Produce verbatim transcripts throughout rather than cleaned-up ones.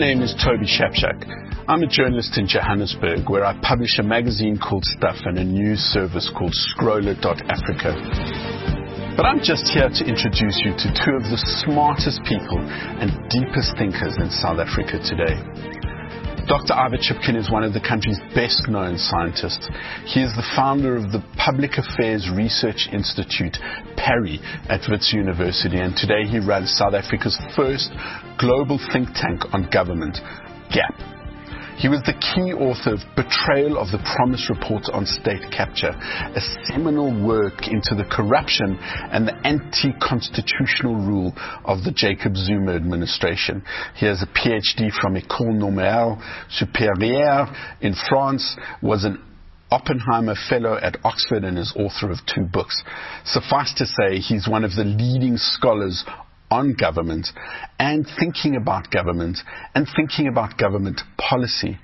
My name is Toby Shapshak. I'm a journalist in Johannesburg where I publish a magazine called Stuff and a news service called Scroller dot Africa. But I'm just here to introduce you to two of the smartest people and deepest thinkers in South Africa today. Doctor Ivor Chipkin is one of the country's best-known scientists. He is the founder of the Public Affairs Research Institute, PARI, at Wits University, and today he runs South Africa's first global think tank on government, GAP. He was the key author of Betrayal of the Promise Report on State Capture, a seminal work into the corruption and the anti-constitutional rule of the Jacob Zuma administration. He has a P H D from École Normale Supérieure in France, was an Oppenheimer Fellow at Oxford, and is author of two books. Suffice to say, he's one of the leading scholars on government and thinking about government and thinking about government policy.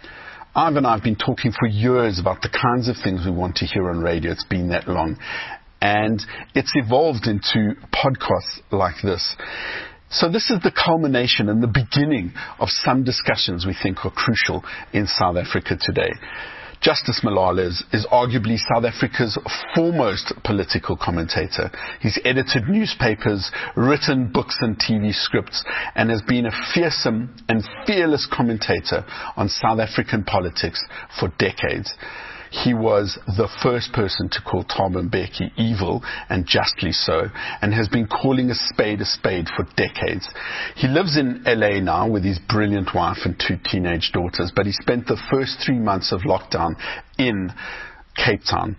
Ivan and I have been talking for years about the kinds of things we want to hear on radio. It's been that long. And it's evolved into podcasts like this. So this is the culmination and the beginning of some discussions we think are crucial in South Africa today. Justice Malala is, is arguably South Africa's foremost political commentator. He's edited newspapers, written books and T V scripts, and has been a fearsome and fearless commentator on South African politics for decades. He was the first person to call Thabo Mbeki evil, and justly so, and has been calling a spade a spade for decades. He lives in L A now with his brilliant wife and two teenage daughters, but he spent the first three months of lockdown in Cape Town.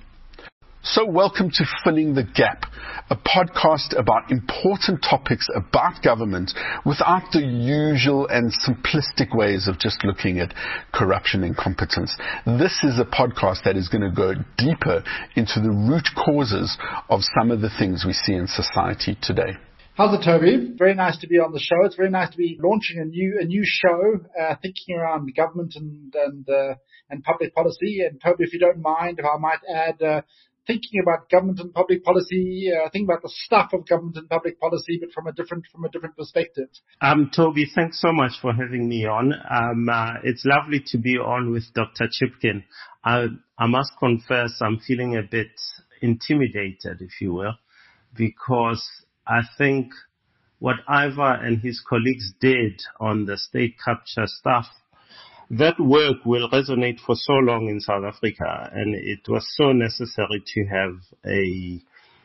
So welcome to Filling the Gap, a podcast about important topics about government without the usual and simplistic ways of just looking at corruption and competence. This is a podcast that is going to go deeper into the root causes of some of the things we see in society today. How's it, Toby? Very nice to be on the show. It's very nice to be launching a new a new show, uh, thinking around government and and uh, and public policy. And Toby, if you don't mind, if I might add, uh, thinking about government and public policy, uh, thinking about the stuff of government and public policy, but from a different from a different perspective. Um, Toby, thanks so much for having me on. Um, uh, it's lovely to be on with Doctor Chipkin. I, I must confess, I'm feeling a bit intimidated, if you will, because I think what Ivor and his colleagues did on the state capture stuff, that work will resonate for so long in South Africa, and it was so necessary to have a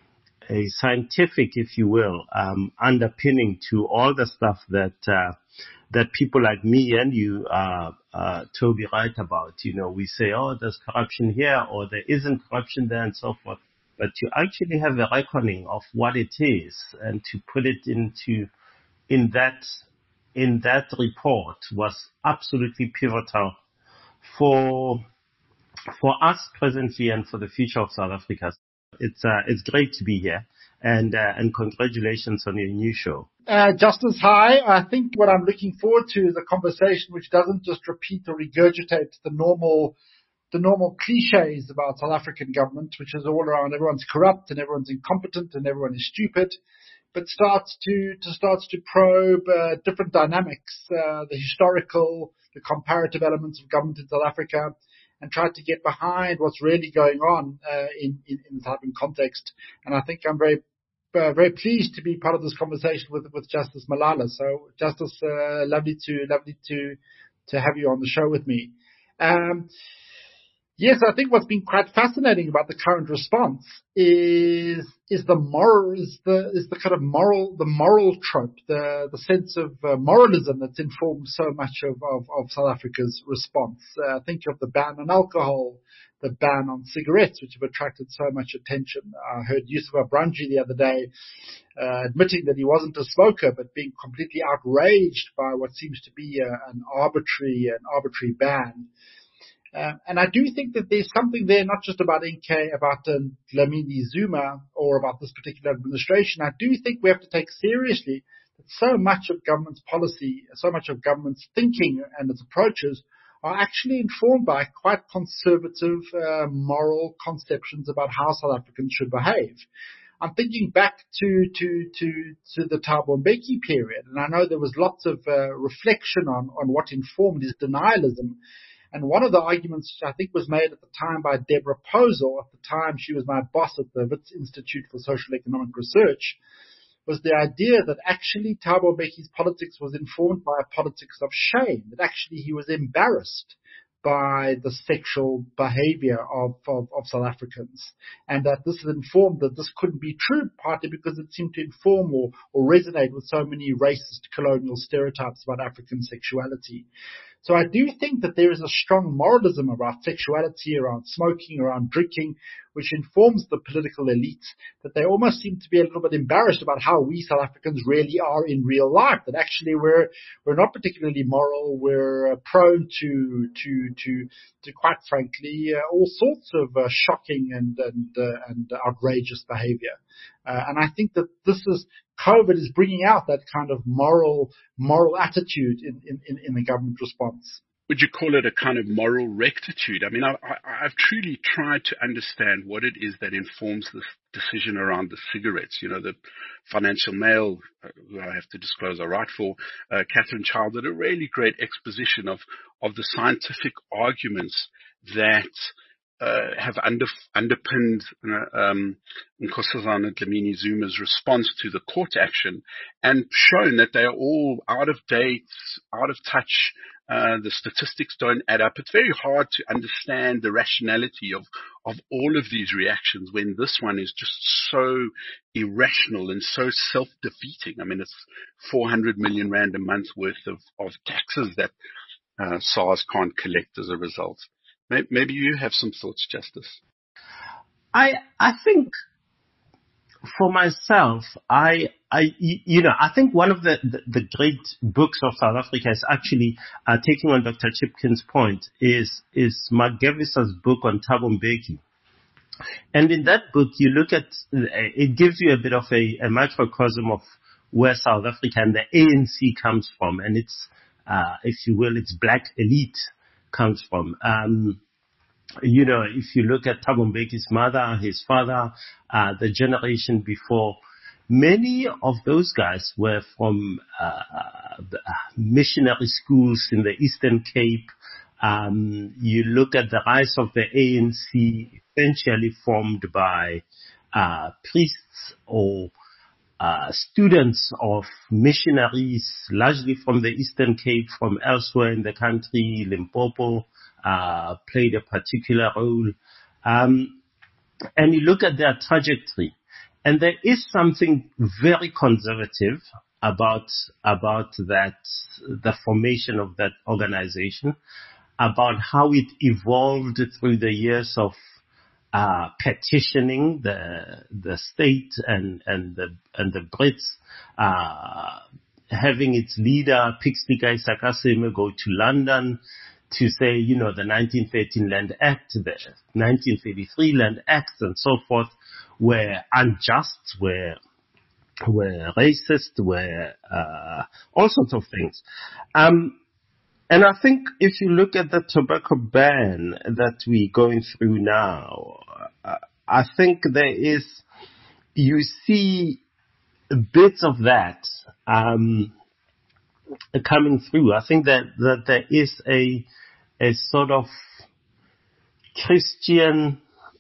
a scientific, if you will, um, underpinning to all the stuff that uh, that people like me and you, uh, uh, Toby, write about. You know, we say, oh, there's corruption here, or there isn't corruption there, and so forth. But to actually have a reckoning of what it is and to put it into in that. in that report was absolutely pivotal for for us presently and for the future of South Africa. It's uh, it's great to be here, and uh, and congratulations on your new show. Uh, Justice, hi. I think what I'm looking forward to is a conversation which doesn't just repeat or regurgitate the normal the normal cliches about South African government, which is all around everyone's corrupt and everyone's incompetent and everyone is stupid, but starts to, to starts to probe uh, different dynamics, uh, the historical, the comparative elements of government in South Africa, and try to get behind what's really going on uh, in, in, in the South African context. And I think I'm very uh, very pleased to be part of this conversation with with Justice Malala. So, Justice, uh, lovely to lovely to to have you on the show with me. Um, Yes, I think what's been quite fascinating about the current response is is the moral is the is the kind of moral the moral trope, the the sense of uh, moralism that's informed so much of, of, of South Africa's response. Uh, think of the ban on alcohol, the ban on cigarettes, which have attracted so much attention. I heard Yusuf Abranji the other day uh, admitting that he wasn't a smoker, but being completely outraged by what seems to be a, an arbitrary an arbitrary ban. Uh, and I do think that there's something there, not just about N K, about uh, Dlamini Zuma or about this particular administration. I do think we have to take seriously that so much of government's policy, so much of government's thinking and its approaches are actually informed by quite conservative uh, moral conceptions about how South Africans should behave. I'm thinking back to, to, to, to the Thabo Mbeki period, and I know there was lots of uh, reflection on, on what informed his denialism. And one of the arguments which I think was made at the time by Deborah Posel, at the time she was my boss at the Wits Institute for Social Economic Research, was the idea that actually Thabo Mbeki's politics was informed by a politics of shame, that actually he was embarrassed by the sexual behavior of, of, of South Africans, and that this is informed that this couldn't be true, partly because it seemed to inform or, or resonate with so many racist colonial stereotypes about African sexuality. So I do think that there is a strong moralism around sexuality, around smoking, around drinking, which informs the political elites, that they almost seem to be a little bit embarrassed about how we South Africans really are in real life, that actually we're we're not particularly moral, we're uh, prone to, to, to, to quite frankly, uh, all sorts of uh, shocking and, and, uh, and outrageous behavior. Uh, and I think that this is, COVID is bringing out that kind of moral, moral attitude in, in, in the government response. Would you call it a kind of moral rectitude? I mean, I, I, I've truly tried to understand what it is that informs this decision around the cigarettes. You know, the Financial Mail, uh, who I have to disclose I write for, uh, Catherine Child, did a really great exposition of, of the scientific arguments that Uh, have under, underpinned uh, um, Nkosazana Dlamini Zuma's response to the court action, and shown that they are all out of date, out of touch. Uh, the statistics don't add up. It's very hard to understand the rationality of, of all of these reactions when this one is just so irrational and so self-defeating. I mean, it's four hundred million rand a month worth of, of taxes that uh, SARS can't collect as a result. Maybe you have some thoughts, Justice. I I think for myself, I I you know I think one of the the, the great books of South Africa is actually uh, taking on Doctor Chipkin's point is is Mark Gevisser's book on Thabo Mbeki. And in that book, you look at it gives you a bit of a, a microcosm of where South Africa and the A N C comes from, and it's uh, if you will, its black elite comes from. Um, you know, if you look at Thabo Mbeki's mother, his father, uh, the generation before, many of those guys were from uh, missionary schools in the Eastern Cape. Um, you look at the rise of the A N C, essentially formed by uh, priests or Uh, students of missionaries, largely from the Eastern Cape, from elsewhere in the country. Limpopo uh, played a particular role. Um, and you look at their trajectory, and there is something very conservative about about that, the formation of that organization, about how it evolved through the years of Uh, petitioning the the state and and the and the Brits, uh, having its leader Pixley Sakaseme go to London to say, you know, the nineteen thirteen Land Act, the nineteen thirty-three Land Act, and so forth, were unjust, were were racist, were uh, all sorts of things. Um, And I think if you look at the tobacco ban that we're going through now, uh, I think there is, you see bits of that um, coming through. I think that, that there is a a sort of Christian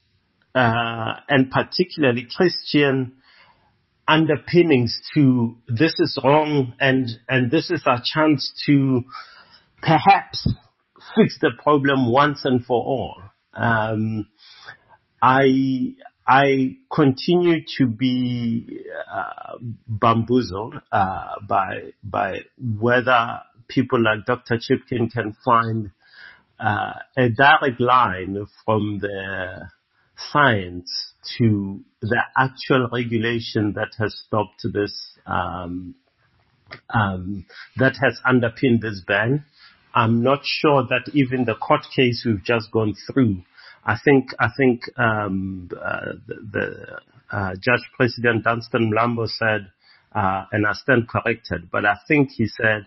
uh, and particularly Christian underpinnings to this is wrong and and this is our chance to perhaps fix the problem once and for all. Um, I I continue to be uh, bamboozled uh, by by whether people like Doctor Chipkin can find uh, a direct line from the science to the actual regulation that has stopped this, um, um, that has underpinned this ban. I'm not sure that even the court case we've just gone through, I think, I think, um, uh, the, the uh, Judge President Dunstan Mlambo said, uh, and I stand corrected, but I think he said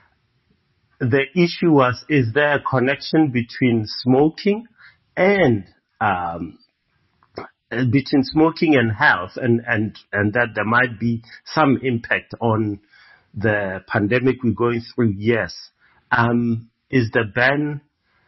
the issue was, is there a connection between smoking and, um, between smoking and health, and, and, and that there might be some impact on the pandemic we're going through, yes. Um, is the ban,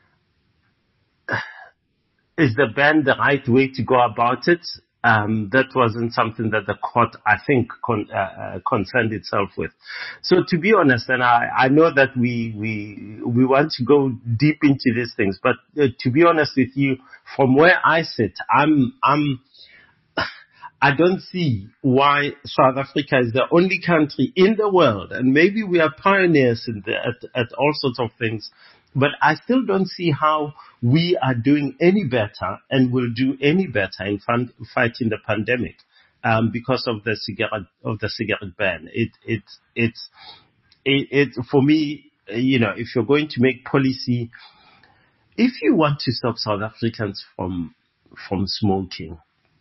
is the ban the right way to go about it? Um, that wasn't something that the court, I think, con, uh, concerned itself with. So to be honest, and I, I know that we, we, we want to go deep into these things, but uh, to be honest with you, from where I sit, I'm, I'm, I don't see why South Africa is the only country in the world, and maybe we are pioneers in the, at, at all sorts of things, but I still don't see how we are doing any better and will do any better in fun, fighting the pandemic, um, because of the cigarette, of the cigarette ban. It, it, it's, it, it, for me, you know, if you're going to make policy, if you want to stop South Africans from, from smoking,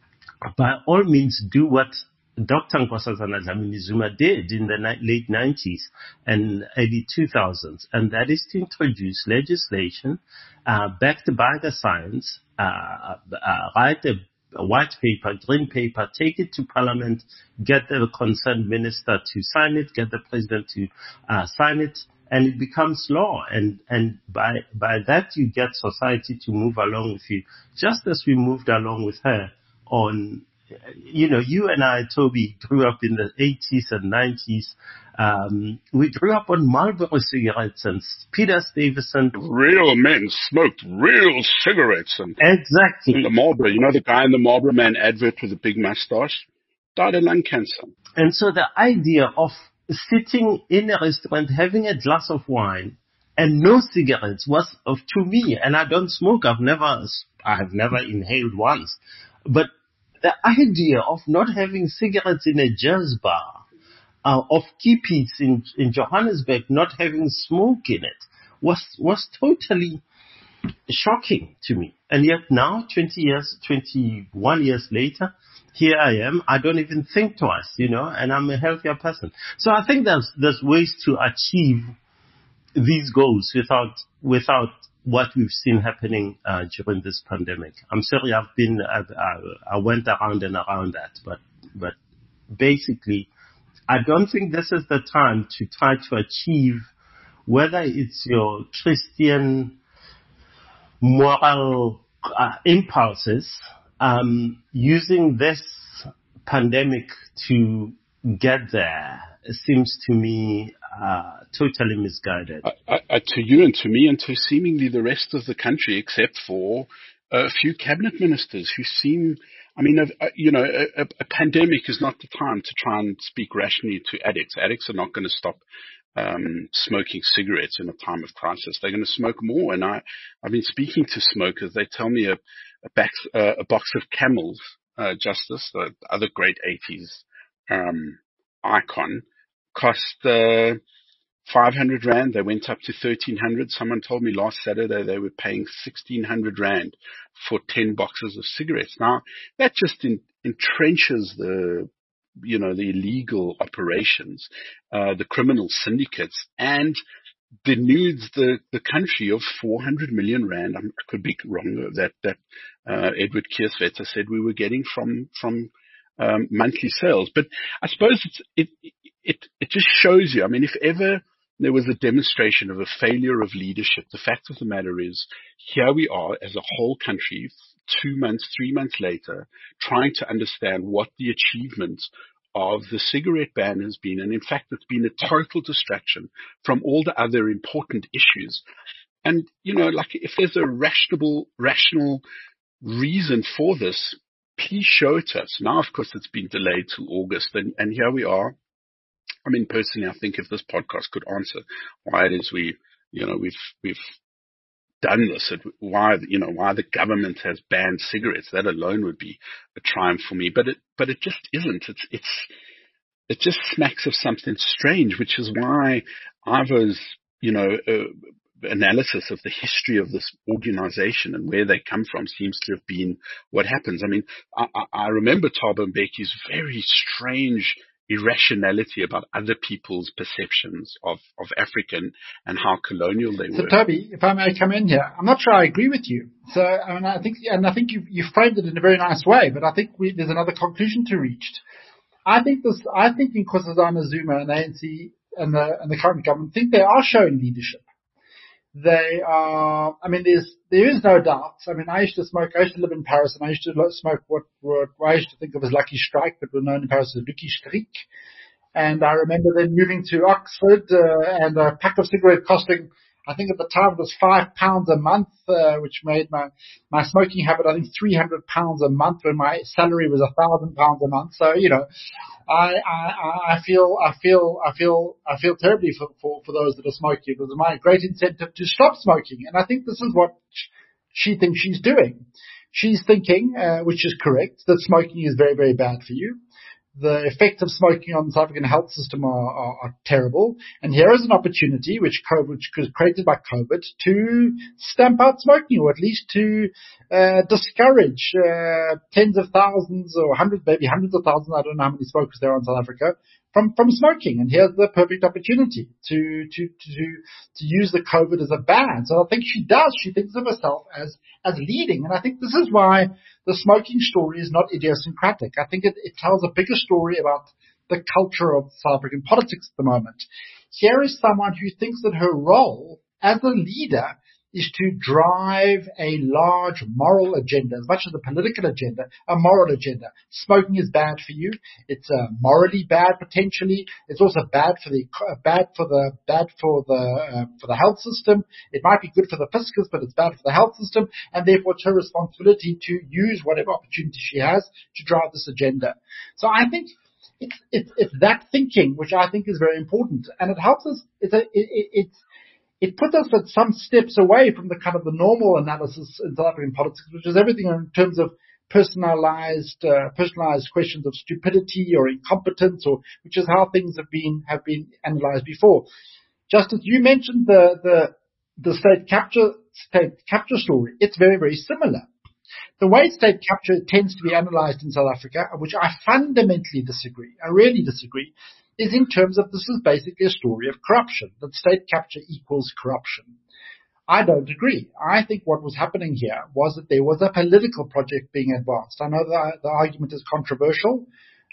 by all means do what Doctor Nkosazana Dlamini-Zuma did in the ni- late nineties and early two thousands, and that is to introduce legislation uh, backed by the science, uh, uh, write a, a white paper, green paper, take it to Parliament, get the concerned minister to sign it, get the president to uh, sign it, and it becomes law. And, and by, by that you get society to move along with you, just as we moved along with her on, you know, you and I, Toby, grew up in the eighties and nineties. Um, we grew up on Marlboro cigarettes, and Peter Stuyvesant. Real men smoked real cigarettes. And exactly. And the Marlboro, you know, the guy in the Marlboro Man advert with the big mustache died of lung cancer. And so the idea of sitting in a restaurant, having a glass of wine and no cigarettes was, of, to me, and I don't smoke, I've never, I have never inhaled once, but the idea of not having cigarettes in a jazz bar, uh, of Kiepies in, in Johannesburg not having smoke in it, was was totally shocking to me. And yet now, twenty years, twenty-one years later, here I am. I don't even think twice, you know, and I'm a healthier person. So I think there's there's ways to achieve these goals without without what we've seen happening uh, during this pandemic. I'm sorry, I've been, I, I, I went around and around that, but, but basically, I don't think this is the time to try to achieve, whether it's your Christian moral uh, impulses, um, using this pandemic to get there seems to me uh, totally misguided. I, I, to you and to me and to seemingly the rest of the country, except for a few cabinet ministers who seem, I mean, a, a, you know, a, a pandemic is not the time to try and speak rationally to addicts. Addicts are not going to stop um, smoking cigarettes in a time of crisis. They're going to smoke more. And I, I've been speaking to smokers. They tell me a, a, back, uh, a box of Camels, uh, Justice, the other great eighties um, icon, cost uh, five hundred rand. They went up to thirteen hundred. Someone told me last Saturday they were paying sixteen hundred rand for ten boxes of cigarettes. Now, that just in, entrenches the, you know, the illegal operations, uh, the criminal syndicates, and denudes the, the country of four hundred million rand. I could be wrong, that, that uh, Edward Kiersvetter said we were getting from, from um, monthly sales. But I suppose it's, it, it, it just shows you, I mean, if ever there was a demonstration of a failure of leadership, the fact of the matter is, here we are as a whole country, two months, three months later, trying to understand what the achievements of the cigarette ban has been. And in fact, it's been a total distraction from all the other important issues. And, you know, like if there's a rational, rational reason for this, please show it to us. Now, of course, it's been delayed till August, and, and here we are. I mean, personally, I think if this podcast could answer why it is we, you know, we've, we've done this, it, why, you know, why the government has banned cigarettes, that alone would be a triumph for me. But it, but it just isn't. It's, it's, it just smacks of something strange, which is why Ivo's, you know, uh, analysis of the history of this organization and where they come from seems to have been what happens. I mean, I, I remember Thabo Mbeki's very strange irrationality about other people's perceptions of, of African and how colonial they so were. So, Toby, if I may come in here, I'm not sure I agree with you. So, I mean, I think, and I think you you framed it in a very nice way, but I think we, there's another conclusion to reach. I think this, I think Nkosazana Zuma and the A N C and the, and the current government think they are showing leadership. They are, I mean, there's, there is no doubt. I mean, I used to smoke, I used to live in Paris and I used to smoke what, what, what I used to think of as Lucky Strike, but were known in Paris as Lucky Strik. And I remember then moving to Oxford, uh, and a pack of cigarettes costing, I think at the time it was five pounds a month, uh, which made my, my smoking habit, I think three hundred pounds a month when my salary was a thousand pounds a month. So, you know, I, I, I feel, I feel, I feel, I feel terribly for, for, for those that are smoking. It was my great incentive to stop smoking. And I think this is what she thinks she's doing. She's thinking, uh, which is correct, that smoking is very, very bad for you. The effects of smoking on the South African health system are, are, are terrible. And here is an opportunity which COVID, which was created by COVID to stamp out smoking, or at least to uh, discourage uh, tens of thousands or hundreds, maybe hundreds of thousands, I don't know how many smokers there are in South Africa, from, from smoking. And here's the perfect opportunity to, to, to, to use the COVID as a ban. So I think she does. She thinks of herself as, as leading. And I think this is why the smoking story is not idiosyncratic. I think it, it tells a bigger story about the culture of South African politics at the moment. Here is someone who thinks that her role as a leader is to drive a large moral agenda, as much as a political agenda, a moral agenda. Smoking is bad for you. It's uh, morally bad potentially. It's also bad for the bad for the bad for the uh, for the health system. It might be good for the fiscus, but it's bad for the health system, and therefore it's her responsibility to use whatever opportunity she has to drive this agenda. So I think it's it's, it's that thinking which I think is very important, and it helps us. It's a, it, it, it's It puts us at some steps away from the kind of the normal analysis in South African politics, which is everything in terms of personalized, uh, personalized questions of stupidity or incompetence, or which is how things have been have been analyzed before. Justice, you mentioned the the the state capture state capture story. It's very very similar. The way state capture tends to be analyzed in South Africa, which I fundamentally disagree, I really disagree, is in terms of this is basically a story of corruption, that state capture equals corruption. I don't agree. I think what was happening here was that there was a political project being advanced. I know the, the argument is controversial.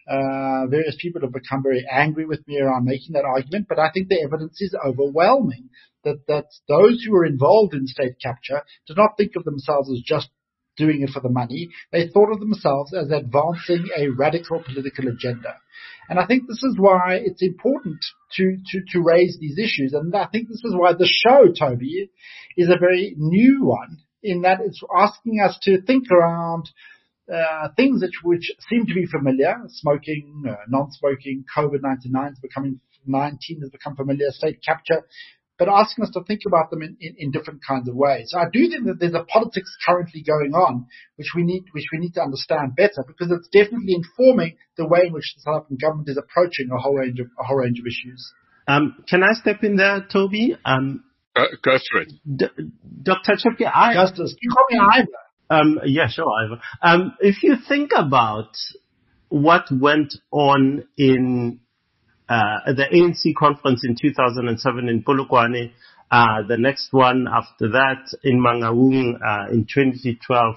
Uh, various people have become very angry with me around making that argument, but I think the evidence is overwhelming that, that those who were involved in state capture did not think of themselves as just doing it for the money. They thought of themselves as advancing a radical political agenda. And I think this is why it's important to, to, to raise these issues. And I think this is why the show, Toby, is a very new one, in that it's asking us to think around uh, things which, which seem to be familiar. Smoking, uh, non-smoking, COVID nineteen is becoming, nineteen has become familiar, state capture, but asking us to think about them in, in, in different kinds of ways. So I do think that there's a politics currently going on, which we need, which we need to understand better, because it's definitely informing the way in which the South African government is approaching a whole range of, a whole range of issues. Um, can I step in there, Toby? Um, uh, go for it. D- Doctor Chipke, I... Justice, you call me Ivor. Um, yeah, sure, Ivor. Um, if you think about what went on in Uh, at the A N C conference in two thousand seven in Polokwane, uh, the next one after that in Mangaung, uh, in twenty twelve,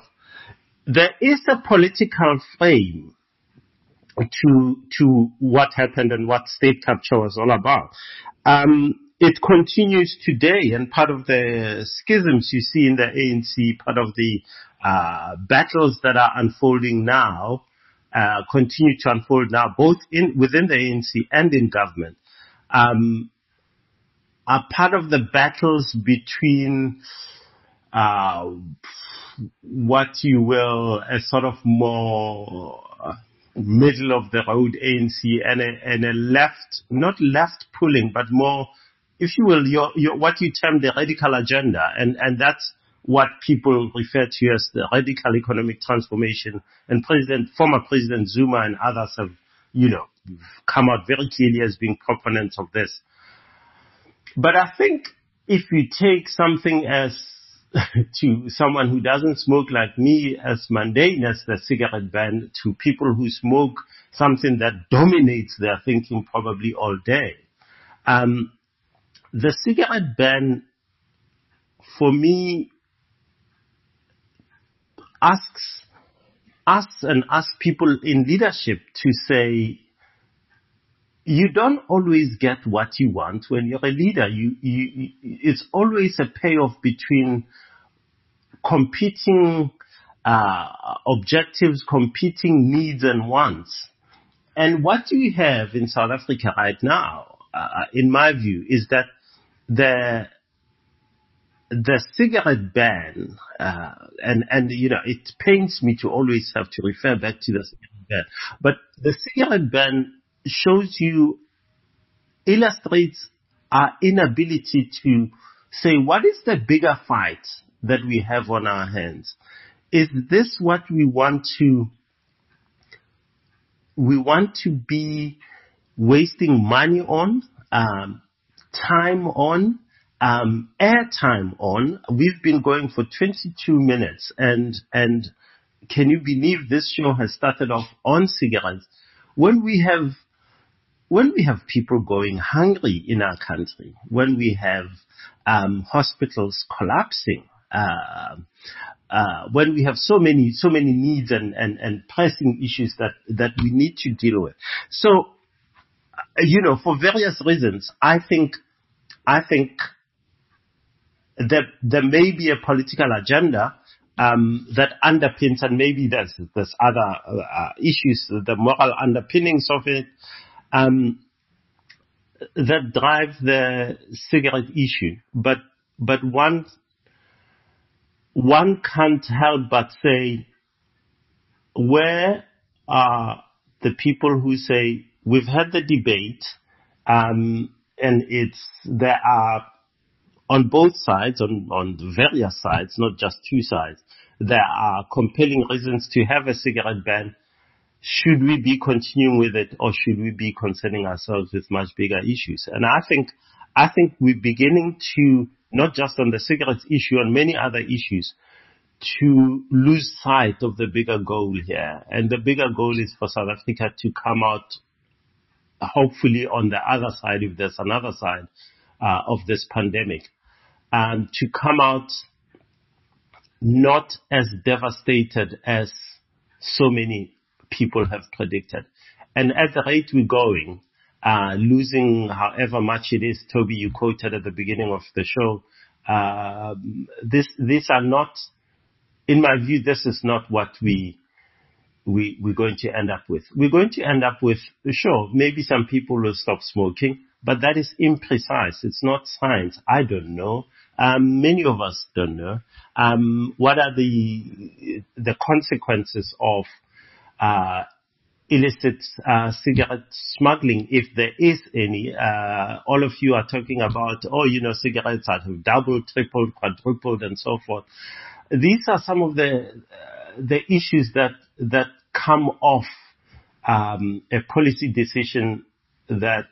there is a political frame to, to what happened and what state capture was all about. Um, it continues today, and part of the schisms you see in the A N C, part of the, uh, battles that are unfolding now, Uh, continue to unfold now, both in within the A N C and in government, um, are part of the battles between uh, what you will a sort of more middle of the road A N C and a, and a left, not left pulling, but more, if you will, your, your what you term the radical agenda, and and that's what people refer to as the radical economic transformation. And President, former President Zuma and others have, you know, come out very clearly as being proponents of this. But I think if you take something as to someone who doesn't smoke like me, as mundane as the cigarette ban, to people who smoke something that dominates their thinking probably all day. Um, the cigarette ban, for me, asks us and asks people in leadership to say, you don't always get what you want when you're a leader. You, you, it's always a payoff between competing uh, objectives, competing needs and wants. And what you have in South Africa right now, uh, in my view, is that the the cigarette ban, uh, and and you know, it pains me to always have to refer back to the cigarette ban, but the cigarette ban shows you, illustrates our inability to say, what is the bigger fight that we have on our hands? Is this what we want to, we want to be wasting money on, um, time on, um, airtime on? We've been going for twenty-two minutes, and, and can you believe this show has started off on cigarettes? When we have When we have people going hungry in our country, when we have um, hospitals collapsing, uh, uh, when we have so many, so many needs and, and, and pressing issues that, that we need to deal with. So, you know, for various reasons, I think, I think that there may be a political agenda um, that underpins, and maybe there's, there's other uh, issues, the moral underpinnings of it, Um, that drive the cigarette issue, but but one one can't help but say, where are the people who say, we've had the debate, um, and it's there are on both sides, on on various sides, not just two sides, there are compelling reasons to have a cigarette ban. Should we be continuing with it, or should we be concerning ourselves with much bigger issues? And I think, I think we're beginning to, not just on the cigarettes issue, on many other issues, to lose sight of the bigger goal here. And the bigger goal is for South Africa to come out, hopefully on the other side, if there's another side, uh, of this pandemic, um, to come out not as devastated as so many people have predicted. And at the rate we're going, uh, losing however much it is, Toby, you quoted at the beginning of the show, uh, this, these are not, in my view, this is not what we, we, we're going to end up with. We're going to end up with, sure, maybe some people will stop smoking, but that is imprecise. It's not science. I don't know. Um, many of us don't know. Um, what are the, the consequences of Uh, illicit uh, cigarette smuggling, if there is any? Uh, all of you are talking about, oh, you know, cigarettes have doubled, tripled, quadrupled, and so forth. These are some of the uh, the issues that that come off um, a policy decision that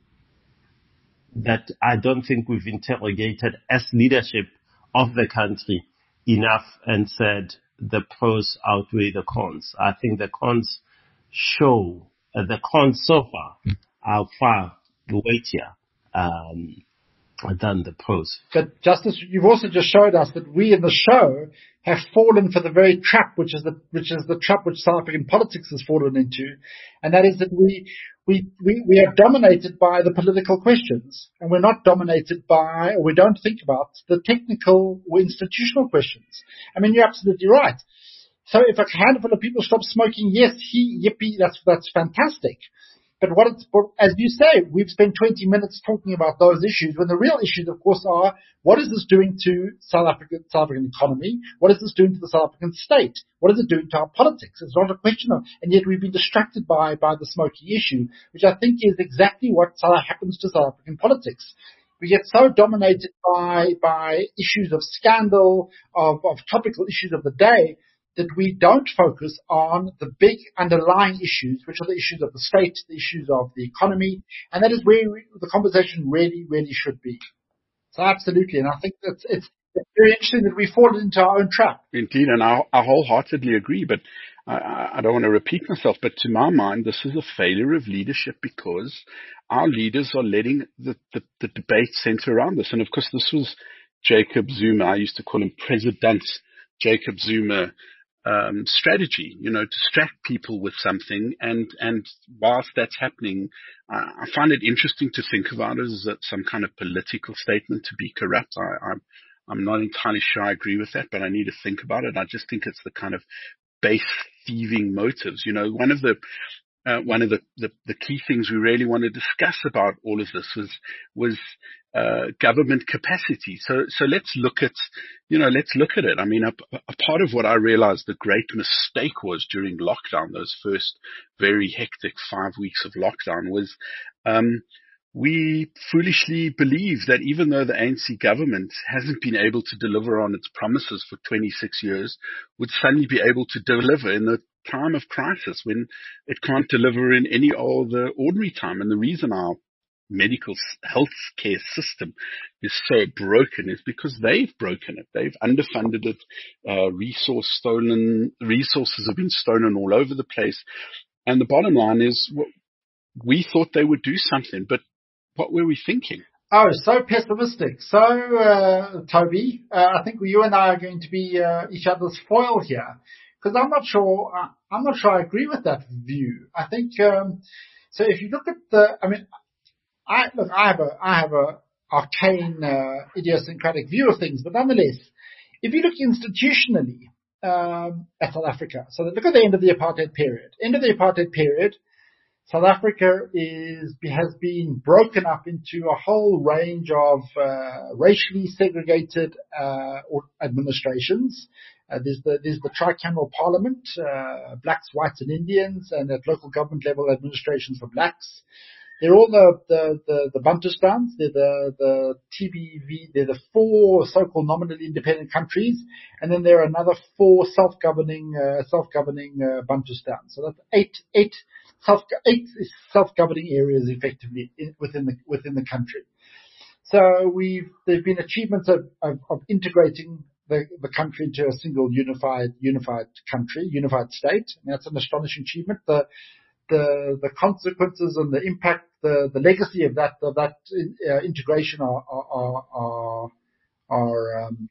that I don't think we've interrogated as leadership of the country enough and said, the pros outweigh the cons. I think the cons show, uh, the cons so far are far weightier um, than the pros. But Justice, you've also just showed us that we in the show have fallen for the very trap, which is the which is the trap which South African politics has fallen into, and that is that we we we, we are dominated by the political questions, and we're not dominated by, or we don't think about the technical or institutional questions. I mean, you're absolutely right. So if a handful of people stop smoking, yes, he, yippee, that's that's fantastic. But what it's, as you say, we've spent twenty minutes talking about those issues, when the real issues, of course, are what is this doing to South African, South African economy? What is this doing to the South African state? What is it doing to our politics? It's not a question of, and yet we've been distracted by, by the smoking issue, which I think is exactly what happens to South African politics. We get so dominated by, by issues of scandal, of, of topical issues of the day, that we don't focus on the big underlying issues, which are the issues of the state, the issues of the economy, and that is where we, the conversation really, really should be. So absolutely, and I think that's it's it's very interesting that we fall into our own trap. Indeed, and I, I wholeheartedly agree, but I, I don't want to repeat myself, but to my mind, this is a failure of leadership because our leaders are letting the, the, the debate center around this. And of course, this was Jacob Zuma. I used to call him President Jacob Zuma. Um, strategy, you know, distract people with something. And, and whilst that's happening, uh, I find it interesting to think about it as some kind of political statement to be corrupt. I, I'm, I'm not entirely sure I agree with that, but I need to think about it. I just think it's the kind of base thieving motives. You know, one of the, uh, one of the, the, the key things we really want to discuss about all of this was, was, uh, government capacity. So, so let's look at, you know, let's look at it. I mean, a, a part of what I realized the great mistake was during lockdown, those first very hectic five weeks of lockdown was, um, we foolishly believe that even though the A N C government hasn't been able to deliver on its promises for twenty-six years, would suddenly be able to deliver in the time of crisis when it can't deliver in any other ordinary time. And the reason our medical health care system is so broken is because they've broken it. They've underfunded it. Uh, resource stolen, resources have been stolen all over the place. And the bottom line is we thought they would do something, but what were we thinking? Oh, so pessimistic. So, uh, Toby, uh, I think you and I are going to be uh, each other's foil here, because I'm not sure. Uh, I'm not sure I agree with that view. I think um, so. If you look at the, I mean, I look. I have a, I have a arcane, uh, idiosyncratic view of things, but nonetheless, if you look institutionally um, at South Africa, so look at the end of the apartheid period. End of the apartheid period. South Africa is has been broken up into a whole range of uh, racially segregated uh, administrations. Uh, there's the there's the tricameral parliament, uh, blacks, whites, and Indians, and at local government level administrations for blacks. They're all the the the, the Bantustans. They're the the T B V. They're the four so-called nominally independent countries, and then there are another four self-governing uh, self-governing uh, Bantustans. So that's eight eight. Self, eight self-governing areas effectively in, within the within the country. So we've there've been achievements of, of, of integrating the, the country into a single unified unified country, unified state. And that's an astonishing achievement. The the the consequences and the impact, the, the legacy of that of that uh, integration are are are, are um,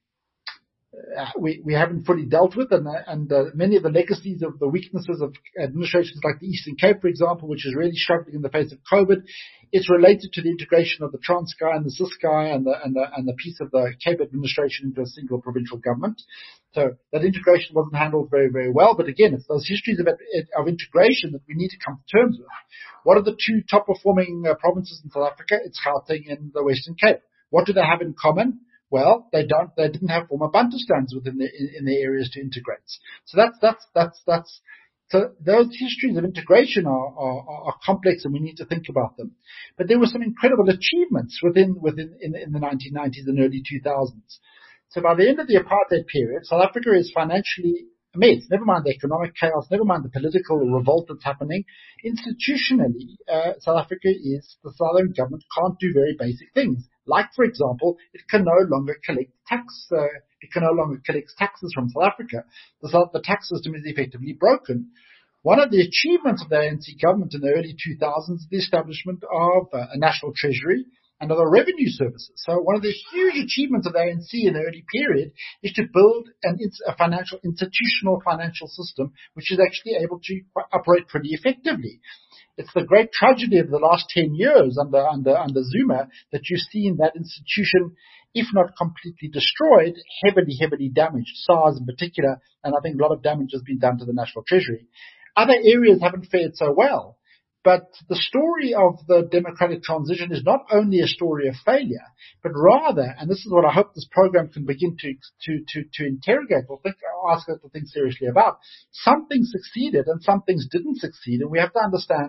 Uh, we, we haven't fully dealt with, and, uh, and uh, many of the legacies of the weaknesses of administrations like the Eastern Cape, for example, which is really struggling in the face of COVID, is related to the integration of the Transkei and the Ciskei and the, and the, and the piece of the Cape administration into a single provincial government. So that integration wasn't handled very, very well. But again, it's those histories of, of integration that we need to come to terms with. What are the two top performing uh, provinces in South Africa? It's Gauteng and the Western Cape. What do they have in common? Well, they don't. They didn't have former Bantustans within the in, in the areas to integrate. So that's that's that's that's. So those histories of integration are, are are complex, and we need to think about them. But there were some incredible achievements within within in, in the nineteen nineties and early two thousands. So by the end of the apartheid period, South Africa is financially a mess. Never mind the economic chaos. Never mind the political revolt that's happening. Institutionally, uh, South Africa is the southern government can't do very basic things. Like, for example, it can no longer collect tax. Uh, it can no longer collect taxes from South Africa. The, the tax system is effectively broken. One of the achievements of the A N C government in the early two thousands is the establishment of uh, a national treasury and other revenue services. So one of the huge achievements of the A N C in the early period is to build an, a financial, institutional financial system which is actually able to operate pretty effectively. It's the great tragedy of the last ten years under, under, under Zuma that you've seen that institution, if not completely destroyed, heavily, heavily damaged, SARS in particular, and I think a lot of damage has been done to the National Treasury. Other areas haven't fared so well, but the story of the democratic transition is not only a story of failure, but rather, and this is what I hope this program can begin to, to, to, to interrogate or think, or ask us to think seriously about. Some things succeeded and some things didn't succeed, and we have to understand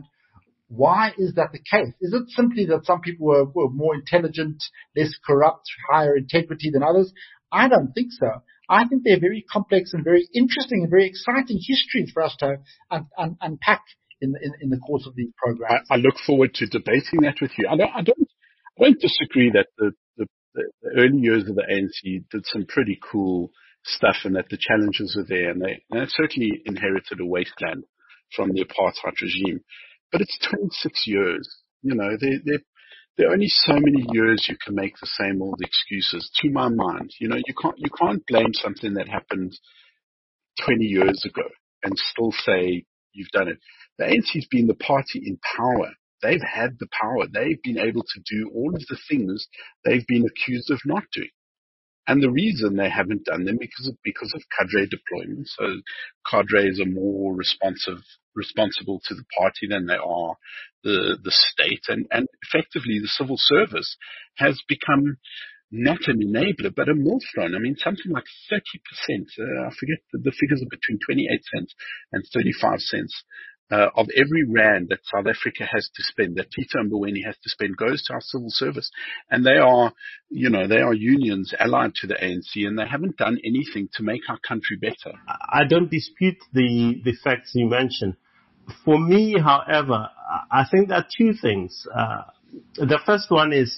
why is that the case? Is it simply that some people were, were more intelligent, less corrupt, higher integrity than others? I don't think so. I think they're very complex and very interesting and very exciting histories for us to un- un- unpack in the, in, in the course of these programs. I, I look forward to debating that with you. I don't, I don't, I don't disagree that the, the, the, the early years of the A N C did some pretty cool stuff, and that the challenges were there, and they, and they certainly inherited a wasteland from the apartheid regime. But it's twenty-six years. You know, there, there, there are only so many years you can make the same old excuses, to my mind. You know, you can't, you can't blame something that happened twenty years ago and still say you've done it. The A N C's been the party in power. They've had the power. They've been able to do all of the things they've been accused of not doing. And the reason they haven't done them because of, because of cadre deployment. So cadres are more responsive, responsible to the party than they are the, the state. And, and effectively the civil service has become not an enabler, but a millstone. I mean, something like thirty percent, uh, I forget the, the figures are between twenty-eight cents and thirty-five cents. Uh, of every rand that South Africa has to spend, that Tito Mboweni has to spend, goes to our civil service. And they are, you know, they are unions allied to the A N C, and they haven't done anything to make our country better. I don't dispute the, the facts you mentioned. For me, however, I think there are two things. Uh, the first one is,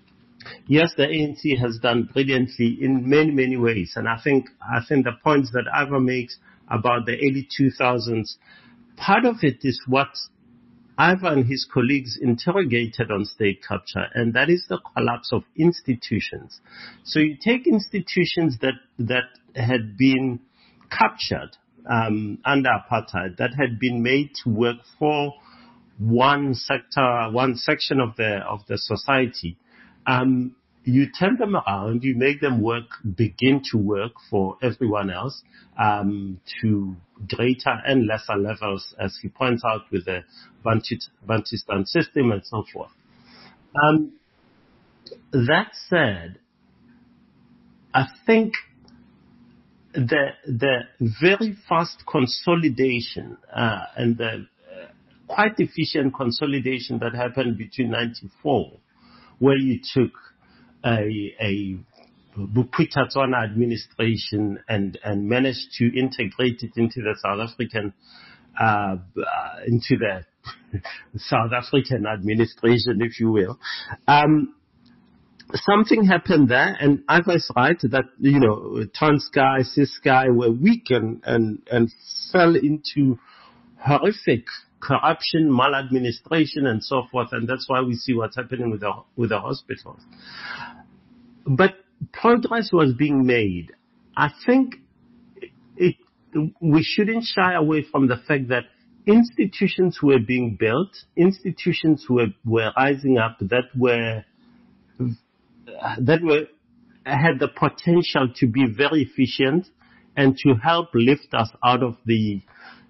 yes, the A N C has done brilliantly in many, many ways. And I think, I think the points that Ivor makes about the early two thousands, part of it is what Ivor and his colleagues interrogated on state capture, and that is the collapse of institutions. So you take institutions that, that had been captured um, under apartheid, that had been made to work for one sector, one section of the of the society. Um, you turn them around, you make them work, begin to work for everyone else, um, to greater and lesser levels, as he points out, with the Bantustan system and so forth. Um, that said, I think the the very fast consolidation uh, and the uh, quite efficient consolidation that happened between ninety-four, where you took a, a Bophuthatswana administration and, and managed to integrate it into the South African, uh, into the South African administration, if you will. Um, something happened there, and Ivor's right that, you know, Transkei, Ciskei were weak and, and, and fell into horrific corruption, maladministration, and so forth, and that's why we see what's happening with the with the hospitals. But progress was being made. I think it, we shouldn't shy away from the fact that institutions were being built, institutions were were rising up that were that were had the potential to be very efficient and to help lift us out of the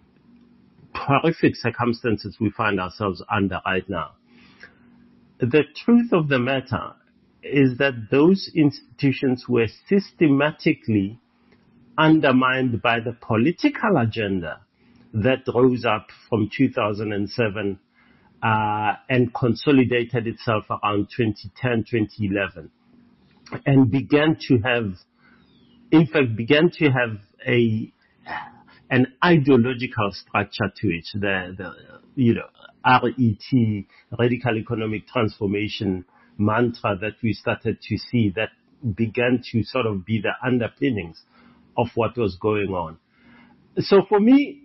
horrific circumstances we find ourselves under right now. The truth of the matter is that those institutions were systematically undermined by the political agenda that rose up from two thousand seven uh, and consolidated itself around twenty ten, twenty eleven, and began to have, in fact, began to have a an ideological structure to it, the, the you know, R E T, Radical Economic Transformation mantra that we started to see that began to sort of be the underpinnings of what was going on. So for me,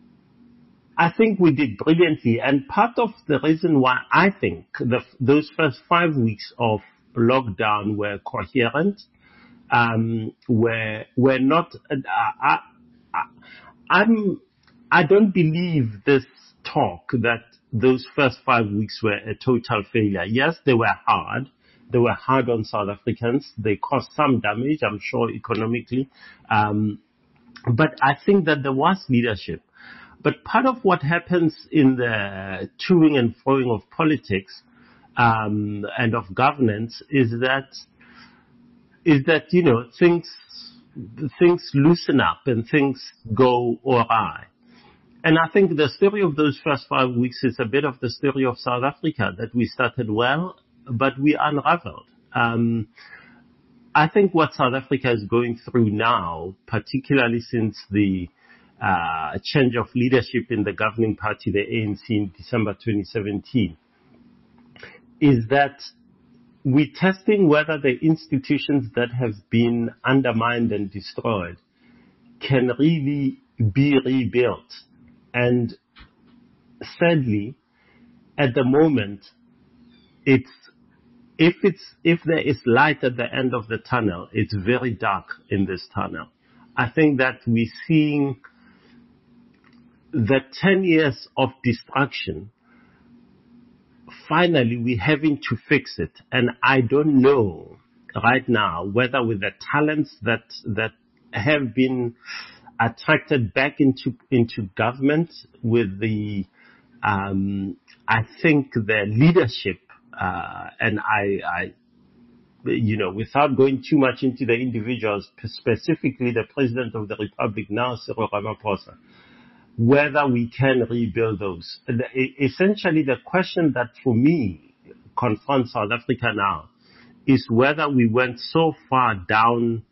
I think we did brilliantly, and part of the reason why I think the, those first five weeks of lockdown were coherent, um, were, were not, uh, I, I, I'm, I don't believe this talk that those first five weeks were a total failure. Yes, they were hard. They were hard on South Africans. They caused some damage, I'm sure, economically. Um, but I think that there was leadership. But part of what happens in the toing and froing of politics um, and of governance is that is that you know things things loosen up and things go awry. And I think the story of those first five weeks is a bit of the story of South Africa, that we started well, but we unraveled. Um, I think what South Africa is going through now, particularly since the uh, change of leadership in the governing party, the A N C, in December twenty seventeen, is that we're testing whether the institutions that have been undermined and destroyed can really be rebuilt. And sadly, at the moment, it's if it's if there is light at the end of the tunnel, it's very dark in this tunnel. I think that we're seeing the ten years of destruction. Finally, we're having to fix it. And I don't know right now whether with the talents that that have been attracted back into into government, with the um, I think the leadership, uh, and I, I, you know, without going too much into the individuals, specifically the President of the Republic now, Cyril Ramaphosa, whether we can rebuild those. Essentially, the question that for me confronts South Africa now is whether we went so far down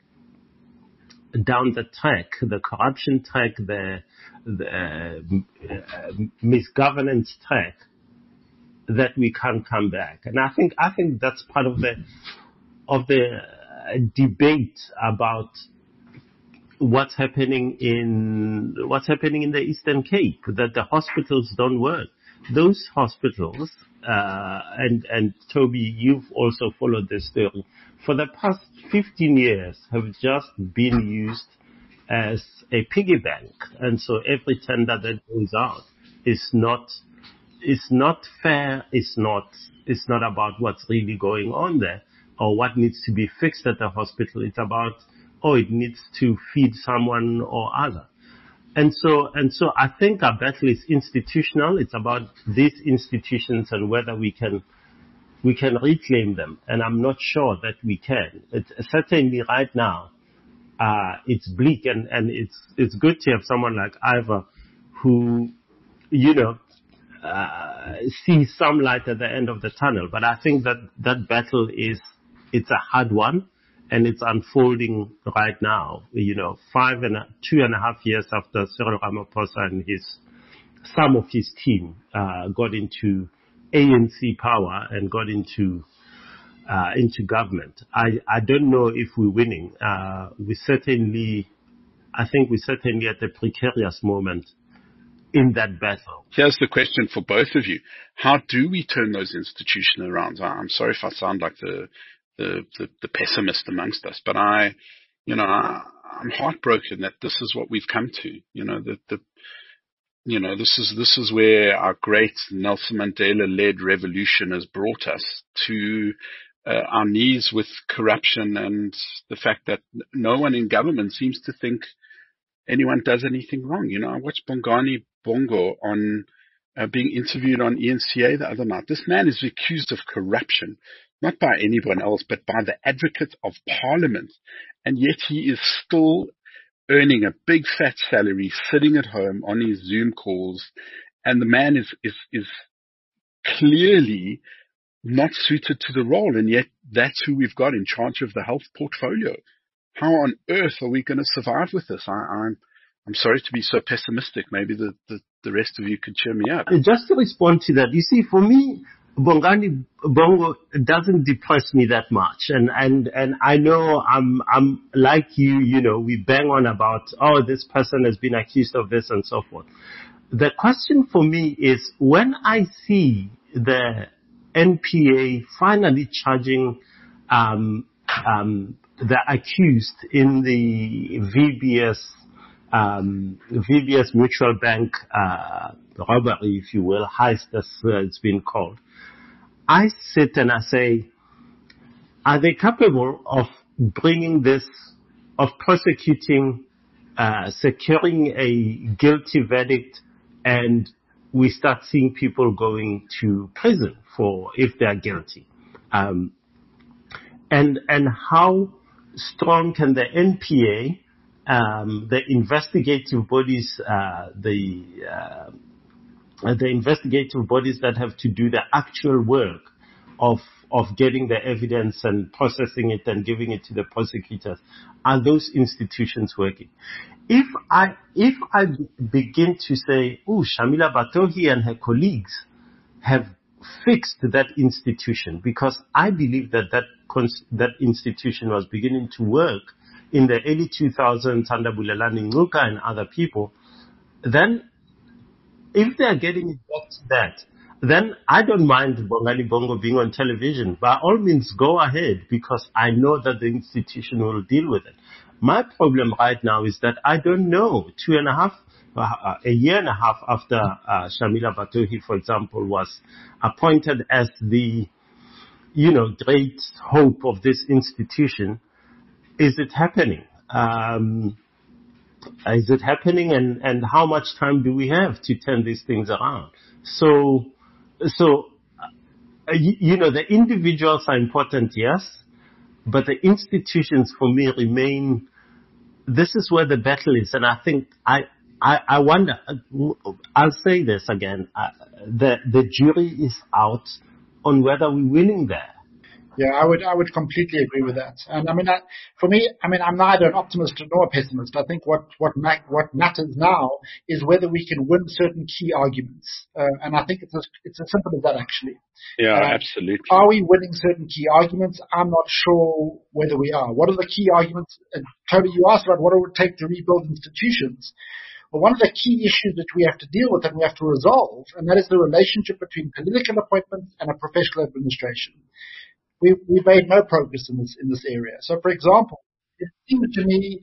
down the track, the corruption track, the, the uh, misgovernance track, that we can't come back. And I think I think that's part of the of the uh, debate about what's happening in what's happening in the Eastern Cape, that the hospitals don't work. Those hospitals, uh, and and Toby, you've also followed this story, for the past fifteen years have just been used as a piggy bank, and so every tender that goes out is not is not fair. It's not it's not about what's really going on there or what needs to be fixed at the hospital. It's about, oh, it needs to feed someone or other. And so, and so I think our battle is institutional. It's about these institutions and whether we can, we can reclaim them. And I'm not sure that we can. It's certainly right now, uh, it's bleak, and, and it's, it's good to have someone like Ivor who, you know, uh, sees some light at the end of the tunnel. But I think that that battle is, it's a hard one. And it's unfolding right now, you know, five and a, two and a half years after Cyril Ramaphosa and his, some of his team, uh, got into A N C power and got into, uh, into government. I, I don't know if we're winning. Uh, we certainly, I think we're certainly at a precarious moment in that battle. Here's the question for both of you. How do we turn those institutions around? I'm sorry if I sound like the, The, the, the pessimist amongst us, but I, you know, I, I'm heartbroken that this is what we've come to. You know, that the, you know, this is this is where our great Nelson Mandela-led revolution has brought us to uh, our knees with corruption and the fact that no one in government seems to think anyone does anything wrong. You know, I watched Bongani Bongo on uh, being interviewed on E N C A the other night. This man is accused of corruption. Not by anyone else, but by the advocate of parliament. And yet he is still earning a big fat salary, sitting at home on his Zoom calls. And the man is, is, is clearly not suited to the role. And yet that's who we've got in charge of the health portfolio. How on earth are we going to survive with this? I, I'm, I'm sorry to be so pessimistic. Maybe the, the, the rest of you could cheer me up. Just to respond to that, you see, for me, Bongani Bongo doesn't depress me that much. And, and, and I know I'm, I'm like you, you know, we bang on about, oh, this person has been accused of this and so forth. The question for me is when I see the N P A finally charging, um, um, the accused in the V B S, um, V B S Mutual Bank, uh, robbery, if you will, heist as uh, it's been called. I sit and I say, are they capable of bringing this, of prosecuting, uh, securing a guilty verdict, and we start seeing people going to prison for, if they are guilty? Um, and, and how strong can the N P A, um, the investigative bodies, uh, the, uh, the investigative bodies that have to do the actual work of of getting the evidence and processing it and giving it to the prosecutors, are those institutions working? If I if I begin to say, oh, Shamila Batohi and her colleagues have fixed that institution, because I believe that that, cons- that institution was beginning to work in the early two thousands under Bulelani Ngcuka and other people, then if they are getting it back to that, then I don't mind Bongani Bongo being on television. By all means, go ahead, because I know that the institution will deal with it. My problem right now is that I don't know. Two and a half, uh, a year and a half after uh, Shamila Batohi, for example, was appointed as the, you know, great hope of this institution, is it happening? Um, is it happening, and, and how much time do we have to turn these things around? So, so uh, you, you know, the individuals are important, yes, but the institutions for me remain. This is where the battle is, and I think I I, I wonder. I'll say this again: uh, the the jury is out on whether we're winning there. Yeah, I would I would completely agree with that. And I mean, I, for me, I mean, I'm neither an optimist nor a pessimist. I think what what ma- what matters now is whether we can win certain key arguments. Uh, and I think it's as, it's as simple as that, actually. Yeah, uh, absolutely. Are we winning certain key arguments? I'm not sure whether we are. What are the key arguments? And Toby, you asked about what it would take to rebuild institutions. Well, one of the key issues that we have to deal with and we have to resolve, and that is the relationship between political appointments and a professional administration. We, we've made no progress in this in this area. So, for example, it seems to me,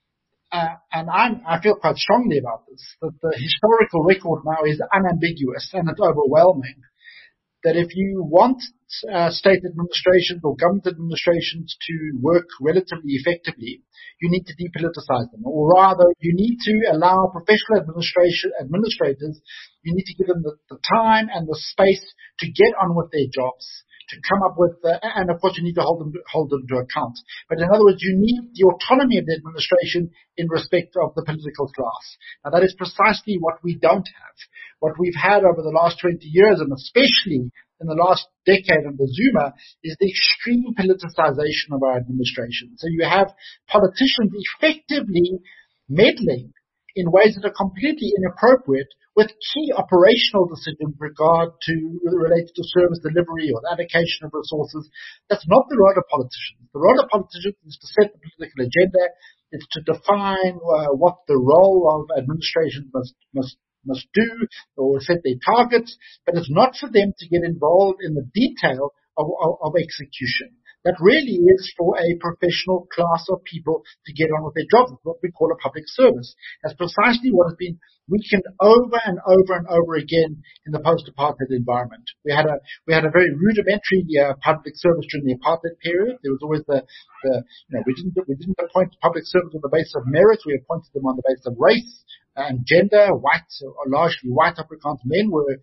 uh, and I'm, I feel quite strongly about this, that the historical record now is unambiguous and it's overwhelming. That if you want uh, state administrations or government administrations to work relatively effectively, you need to depoliticize them, or rather, you need to allow professional administration administrators. You need to give them the, the time and the space to get on with their jobs, to come up with, uh, and of course you need to hold them, hold them to account. But in other words, you need the autonomy of the administration in respect of the political class. Now that is precisely what we don't have. What we've had over the last twenty years, and especially in the last decade under Zuma, is the extreme politicization of our administration. So you have politicians effectively meddling in ways that are completely inappropriate with key operational decisions with regard to related to service delivery or the allocation of resources. That's not the role of politicians. The role of politicians is to set the political agenda. It's to define uh, what the role of administration must must must do or set their targets, but it's not for them to get involved in the detail of, of, of execution. That really is for a professional class of people to get on with their jobs. It's what we call a public service. That's precisely what has been weakened over and over and over again in the post-apartheid environment. We had a we had a very rudimentary uh, public service during the apartheid period. There was always the, the you know we didn't we didn't appoint public servants on the basis of merit. We appointed them on the basis of race and gender. White, or largely white Afrikaans men were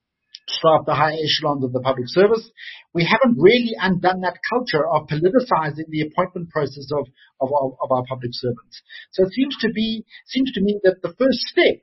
staff the high echelons of the public service. We haven't really undone that culture of politicizing the appointment process of, of, of, of our public servants. So it seems to be, seems to me that the first step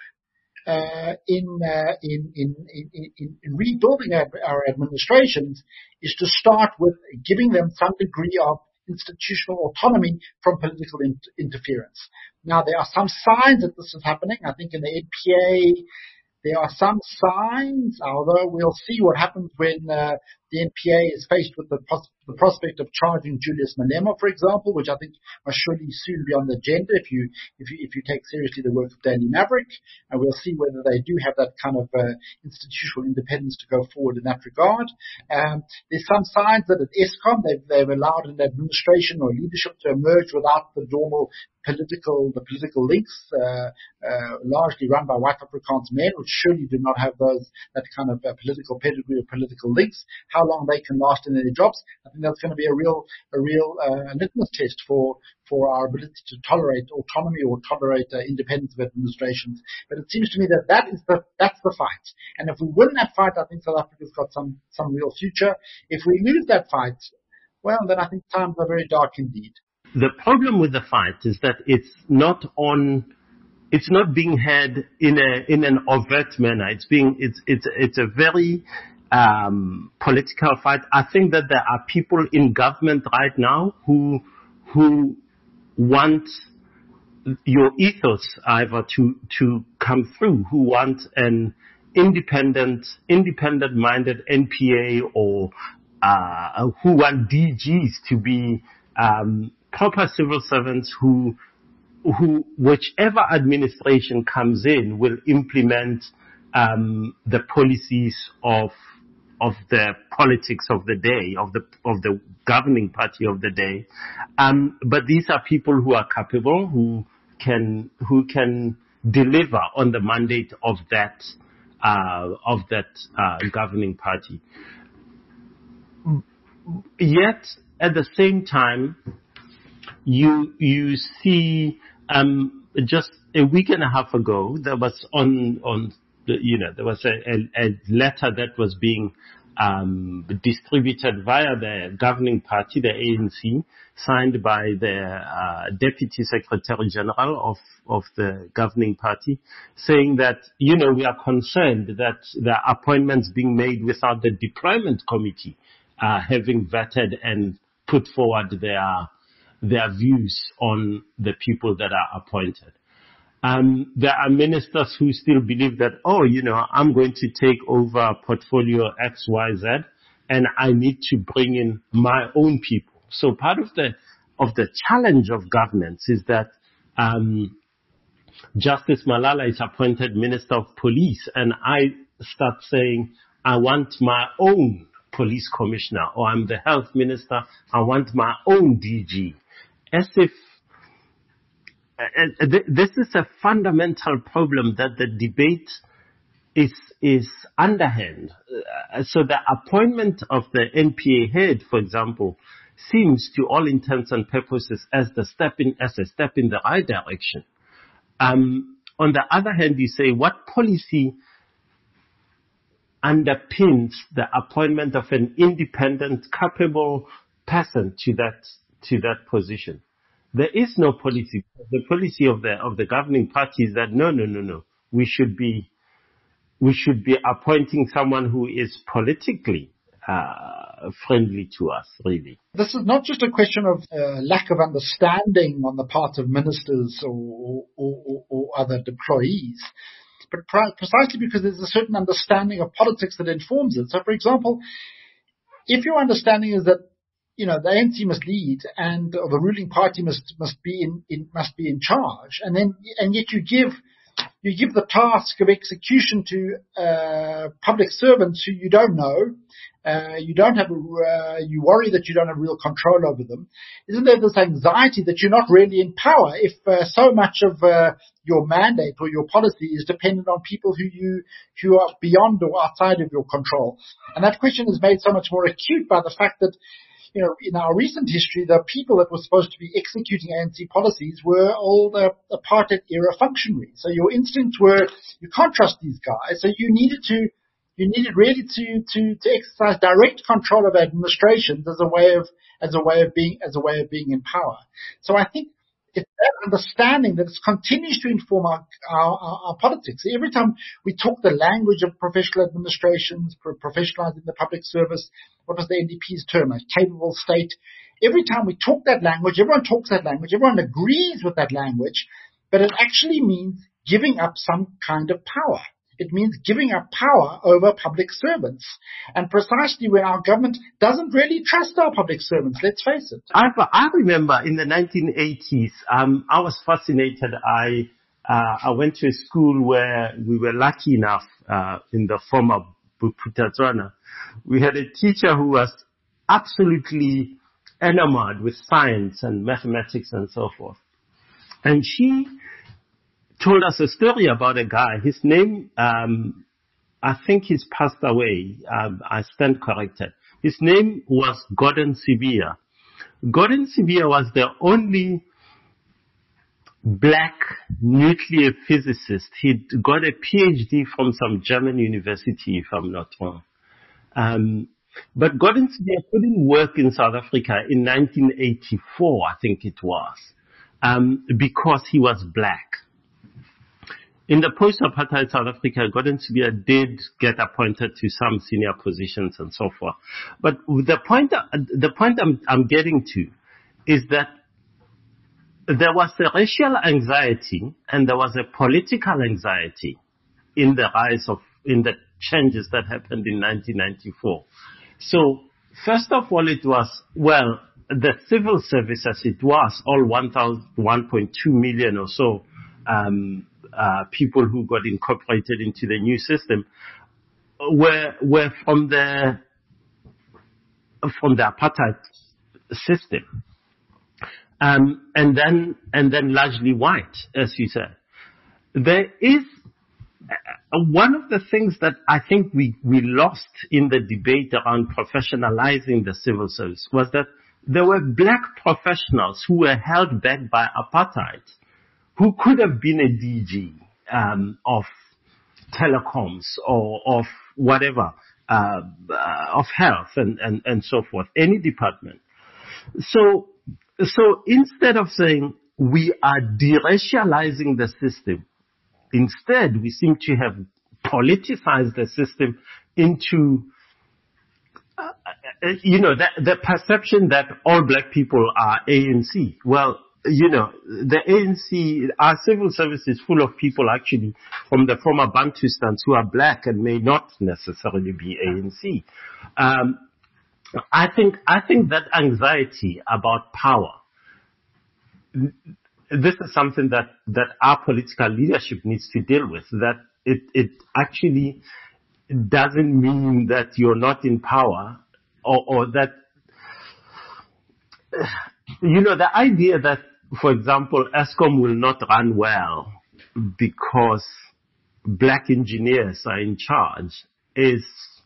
uh, in, uh, in, in, in, in, in rebuilding our, our administrations is to start with giving them some degree of institutional autonomy from political in- interference. Now, there are some signs that this is happening. I think in the N P A, there are some signs, although we'll see what happens when uh, the N P A is faced with the, pos- the prospect of charging Julius Malema, for example, which I think must surely soon be on the agenda if you if you if you take seriously the work of Daily Maverick. And we'll see whether they do have that kind of uh, institutional independence to go forward in that regard. Um, there's some signs that at Eskom they've, they've allowed an administration or leadership to emerge without the normal political the political links, uh, uh, largely run by white Afrikaans men, which surely do not have those that kind of uh, political pedigree or political links. How long they can last in their jobs, I think that's going to be a real a real uh, litmus test for for our ability to tolerate autonomy or tolerate uh, independence of administrations. But it seems to me that that is the that's the fight. And if we win that fight, I think South Africa's got some some real future. If we lose that fight, well, then I think times are very dark indeed. The problem with the fight is that it's not on, it's not being had in a in an overt manner. It's being it's it's it's a very um, political fight. I think that there are people in government right now who who want your ethos either to to come through, who want an independent, independent-minded N P A or uh, who want D Gs to be um, proper civil servants who, who, whichever administration comes in, will implement um, the policies of of the politics of the day, of the of the governing party of the day. Um, but these are people who are capable, who can who can deliver on the mandate of that uh, of that uh, governing party. Yet, at the same time, you you see um, just a week and a half ago, there was on on the, you know there was a, a, a letter that was being um, distributed via the governing party, the A N C, signed by the uh, Deputy Secretary General of of the governing party, saying that you know we are concerned that the appointments being made without the deployment committee uh, having vetted and put forward their their views on the people that are appointed. Um, there are ministers who still believe that, oh, you know, I'm going to take over portfolio X, Y, Z, and I need to bring in my own people. So part of the of the challenge of governance is that um, Justice Malala is appointed Minister of Police, and I start saying, I want my own police commissioner, or I'm the health minister, I want my own D G. As if uh, th- this is a fundamental problem that the debate is is underhand. Uh, so the appointment of the N P A head, for example, seems to all intents and purposes as the step in as a step in the right direction. Um, on the other hand, you say, what policy underpins the appointment of an independent, capable person to that to that position? There is no policy. The policy of the of the governing party is that no, no, no, no. We should be we should be appointing someone who is politically uh, friendly to us, really. This is not just a question of uh, lack of understanding on the part of ministers or, or, or, or other employees, but pri- precisely because there's a certain understanding of politics that informs it. So, for example, if your understanding is that, you know, the A N C must lead and or the ruling party must must be in, in must be in charge, and then and yet you give you give the task of execution to uh, public servants who you don't know, uh, you don't have, uh, you worry that you don't have real control over them. Isn't there this anxiety that you're not really in power if uh, so much of uh, your mandate or your policy is dependent on people who you who are beyond or outside of your control? And that question is made so much more acute by the fact that, you know, in our recent history, the people that were supposed to be executing A N C policies were all the apartheid-era functionaries. So your instincts were, you can't trust these guys. So you needed to, you needed really to, to, to exercise direct control of administrations as a way of, as a way of being, as a way of being in power. So I think it's that understanding that it continues to inform our, our, our, our politics. Every time we talk the language of professional administrations, pro- professionalizing the public service, what was the N D P's term, a capable state? Every time we talk that language, everyone talks that language, everyone agrees with that language, but it actually means giving up some kind of power. It means giving up power over public servants. And precisely when our government doesn't really trust our public servants, let's face it. I, I remember in the nineteen eighties, um, I was fascinated. I uh, I went to a school where we were lucky enough, uh, in the former Buputatswana, we had a teacher who was absolutely enamored with science and mathematics and so forth. And she told us a story about a guy. His name, um, I think he's passed away. Um, I stand corrected. His name was Gordon Sibiya. Gordon Sibiya was the only black nuclear physicist. He got a P H D from some German university, if I'm not wrong. Um, but Gordon Sibiya couldn't work in South Africa in nineteen eighty-four, I think it was, um, because he was black. In the post-apartheid South Africa, Gordon Sibiya did get appointed to some senior positions and so forth. But the point, the point I'm, I'm getting to is that there was a racial anxiety and there was a political anxiety in the rise of in the changes that happened in nineteen ninety-four. So first of all, it was, well, the civil service as it was, all one point two million or so um, uh, people who got incorporated into the new system were were from the from the apartheid system, um, and then and then largely white, as you said. There is uh, one of the things that I think we we lost in the debate around professionalizing the civil service was that there were black professionals who were held back by apartheid, who could have been a D G um, of telecoms or of whatever, uh, uh, of health and, and, and so forth, any department. So, so instead of saying we are deracializing the system, instead we seem to have politicized the system into Uh, you know, the, the perception that all black people are A N C. Well, you know, the A N C, our civil service is full of people actually from the former Bantustans who are black and may not necessarily be A N C. Um, I think, I think that anxiety about power, this is something that, that our political leadership needs to deal with, that it, it actually doesn't mean that you're not in power. Or, or that, you know, the idea that, for example, Eskom will not run well because black engineers are in charge is,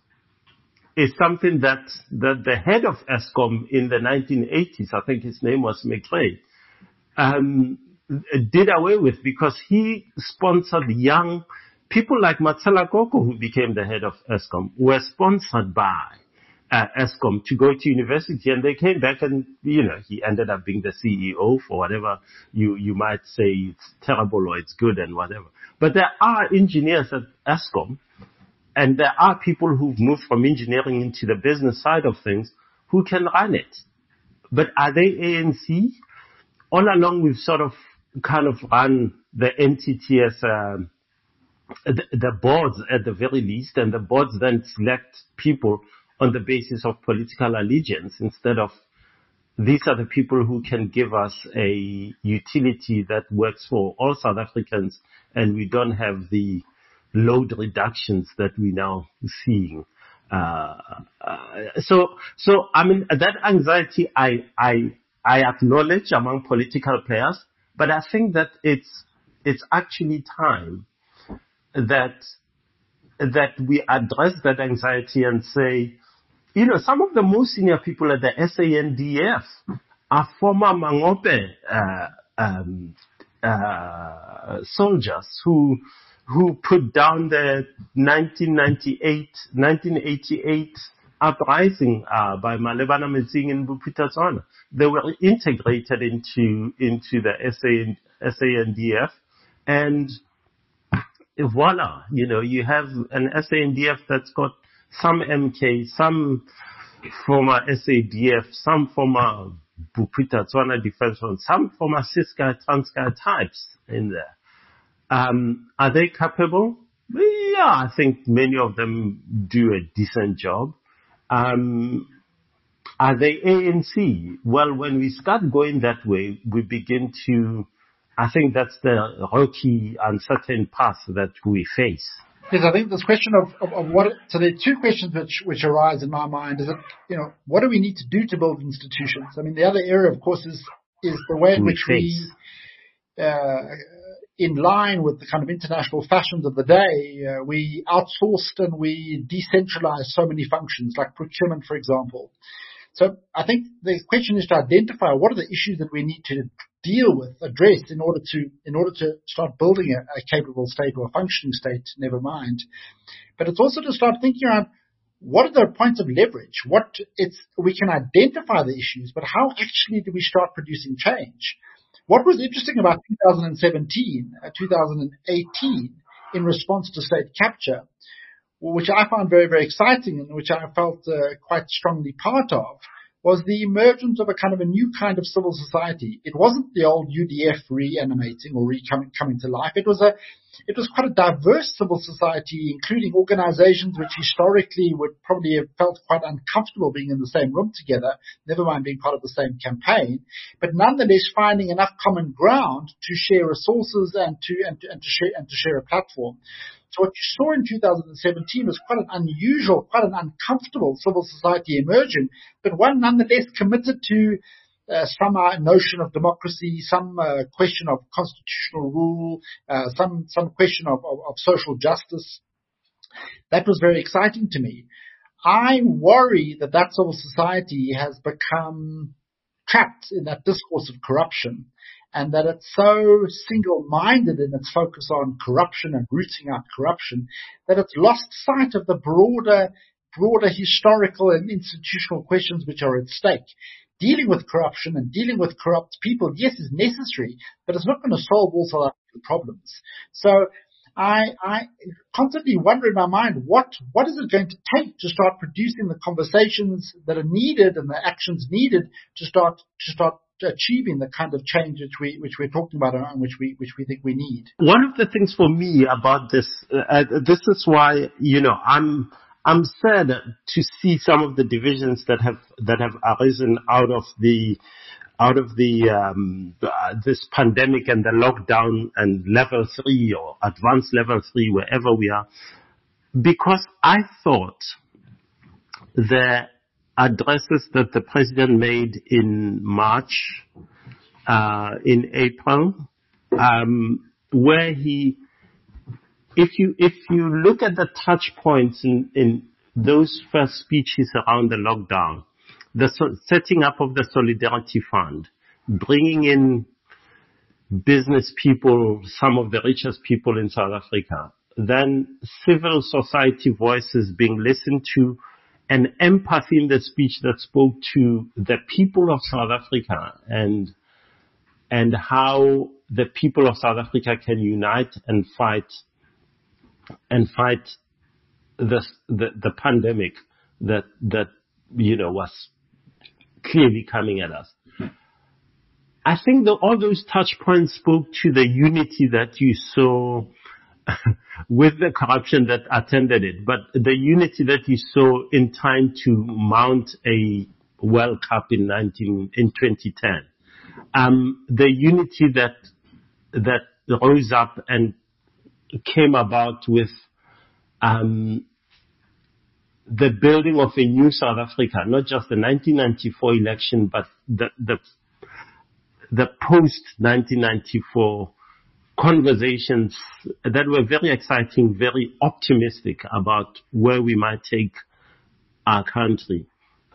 is something that, that the head of Eskom in the nineteen eighties, I think his name was McRae, um, did away with because he sponsored young people like Matsala Koko, who became the head of Eskom, were sponsored by Uh, Eskom to go to university, and they came back and, you know, he ended up being the C E O for whatever you, you might say it's terrible or it's good and whatever. But there are engineers at Eskom, and there are people who've moved from engineering into the business side of things who can run it. But are they A N C? All along we've sort of kind of run the entity as um, the, the boards at the very least, and the boards then select people on the basis of political allegiance instead of these are the people who can give us a utility that works for all South Africans, and we don't have the load reductions that we're now seeing. Uh, uh, so, so I mean that anxiety I I I acknowledge among political players, but I think that it's it's actually time that that we address that anxiety and say, you know, some of the most senior people at the S A N D F are former Mangope uh, um, uh, soldiers who who put down the nineteen ninety-eight, nineteen eighty-eight uprising uh, by Malebana Metsing in Bophuthatswana. They were integrated into into the S A N D F, and voila, you know, you have an S A N D F that's got some M K, some former S A D F, some former Bophuthatswana Defense Front, some former Ciskei, Transkei types in there. Um, are they capable? Yeah, I think many of them do a decent job. Um, are they A N C? Well, when we start going that way, we begin to, I think that's the rocky, uncertain path that we face. Yes, I think this question of, of, of what, so there are two questions which, which arise in my mind. Is it, you know, what do we need to do to build institutions? I mean, the other area, of course, is, is the way in we which face. we, uh, in line with the kind of international fashions of the day, uh, we outsourced and we decentralized so many functions, like procurement, for example. So I think the question is to identify what are the issues that we need to deal with, address in order to, in order to start building a, a capable state or a functioning state, never mind. But it's also to start thinking around what are the points of leverage? What it's, we can identify the issues, but how actually do we start producing change? What was interesting about two thousand seventeen, uh, two thousand eighteen in response to state capture, which I found very, very exciting and which I felt uh, quite strongly part of, was the emergence of a kind of a new kind of civil society. It wasn't the old U D F reanimating or re-coming coming to life. It was a, it was quite a diverse civil society, including organizations which historically would probably have felt quite uncomfortable being in the same room together, never mind being part of the same campaign, but nonetheless finding enough common ground to share resources and to, and to, and to share, and to share a platform. So what you saw in two thousand seventeen was quite an unusual, quite an uncomfortable civil society emerging, but one nonetheless committed to uh, some uh, notion of democracy, some uh, question of constitutional rule, uh, some some question of, of, of social justice. That was very exciting to me. I worry that that civil society has become trapped in that discourse of corruption, and that it's so single-minded in its focus on corruption and rooting out corruption that it's lost sight of the broader, broader historical and institutional questions which are at stake. Dealing with corruption and dealing with corrupt people, yes, is necessary, but it's not going to solve all South African problems. So I, I constantly wonder in my mind, what, what is it going to take to start producing the conversations that are needed and the actions needed to start, to start achieving the kind of change which we, which we're talking about and which we, which we think we need. One of the things for me about this, uh, this is why, you know, I'm, I'm sad to see some of the divisions that have, that have arisen out of the, out of the, um, uh, this pandemic and the lockdown and level three or advanced level three, wherever we are, because I thought the addresses that the president made in March, uh, in April, um, where he, if you, if you look at the touch points in, in those first speeches around the lockdown, the so- setting up of the Solidarity Fund, bringing in business people, some of the richest people in South Africa, then civil society voices being listened to, and empathy in the speech that spoke to the people of South Africa and and how the people of South Africa can unite and fight and fight the the, the pandemic that that you know was clearly coming at us. I think that all those touch points spoke to the unity that you saw with the corruption that attended it, but the unity that you saw in time to mount a World Cup in nineteen in twenty ten, um, the unity that that rose up and came about with um, the building of a new South Africa, not just the nineteen ninety-four election, but the the the post nineteen ninety-four conversations that were very exciting, very optimistic about where we might take our country.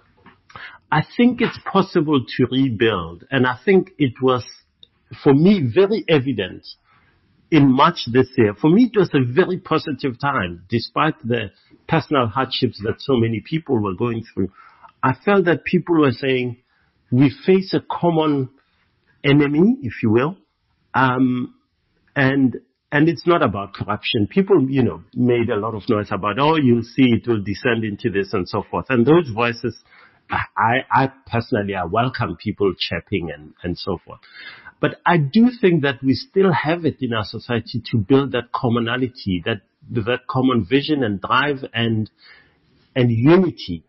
I think it's possible to rebuild, and I think it was, for me, very evident in March this year. For me, it was a very positive time, despite the personal hardships that so many people were going through. I felt that people were saying, we face a common enemy, if you will, um, And, and it's not about corruption. People, you know, made a lot of noise about, oh, you'll see it will descend into this and so forth. And those voices, I, I personally, I welcome people chirping and, and so forth. But I do think that we still have it in our society to build that commonality, that, that common vision and drive and, and unity.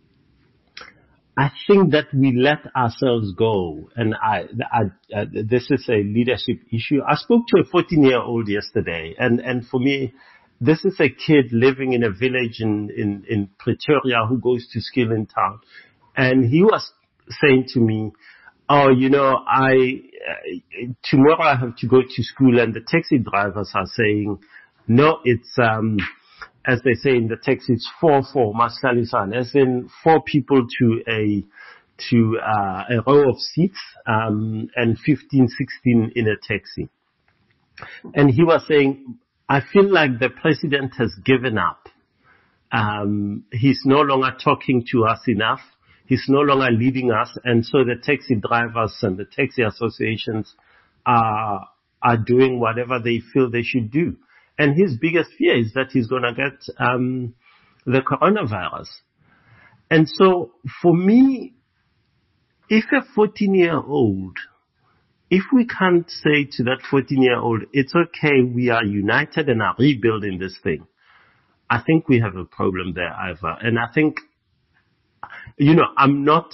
I think that we let ourselves go, and I, I, uh, this is a leadership issue. I spoke to a fourteen-year-old yesterday, and, and for me, this is a kid living in a village in, in, in Pretoria who goes to school in town, and he was saying to me, oh, you know, I, uh, tomorrow I have to go to school, and the taxi drivers are saying, no, it's, um, as they say in the text, it's four four Maslalisan, as in four people to a to uh, a row of seats, um, and fifteen, sixteen in a taxi. And he was saying, I feel like the president has given up. Um, he's no longer talking to us enough. He's no longer leading us, and so the taxi drivers and the taxi associations are are doing whatever they feel they should do. And his biggest fear is that he's going to get um, the coronavirus. And so for me, if a fourteen-year-old, if we can't say to that fourteen-year-old, it's okay, we are united and are rebuilding this thing, I think we have a problem there, Ivor. And I think, you know, I'm not,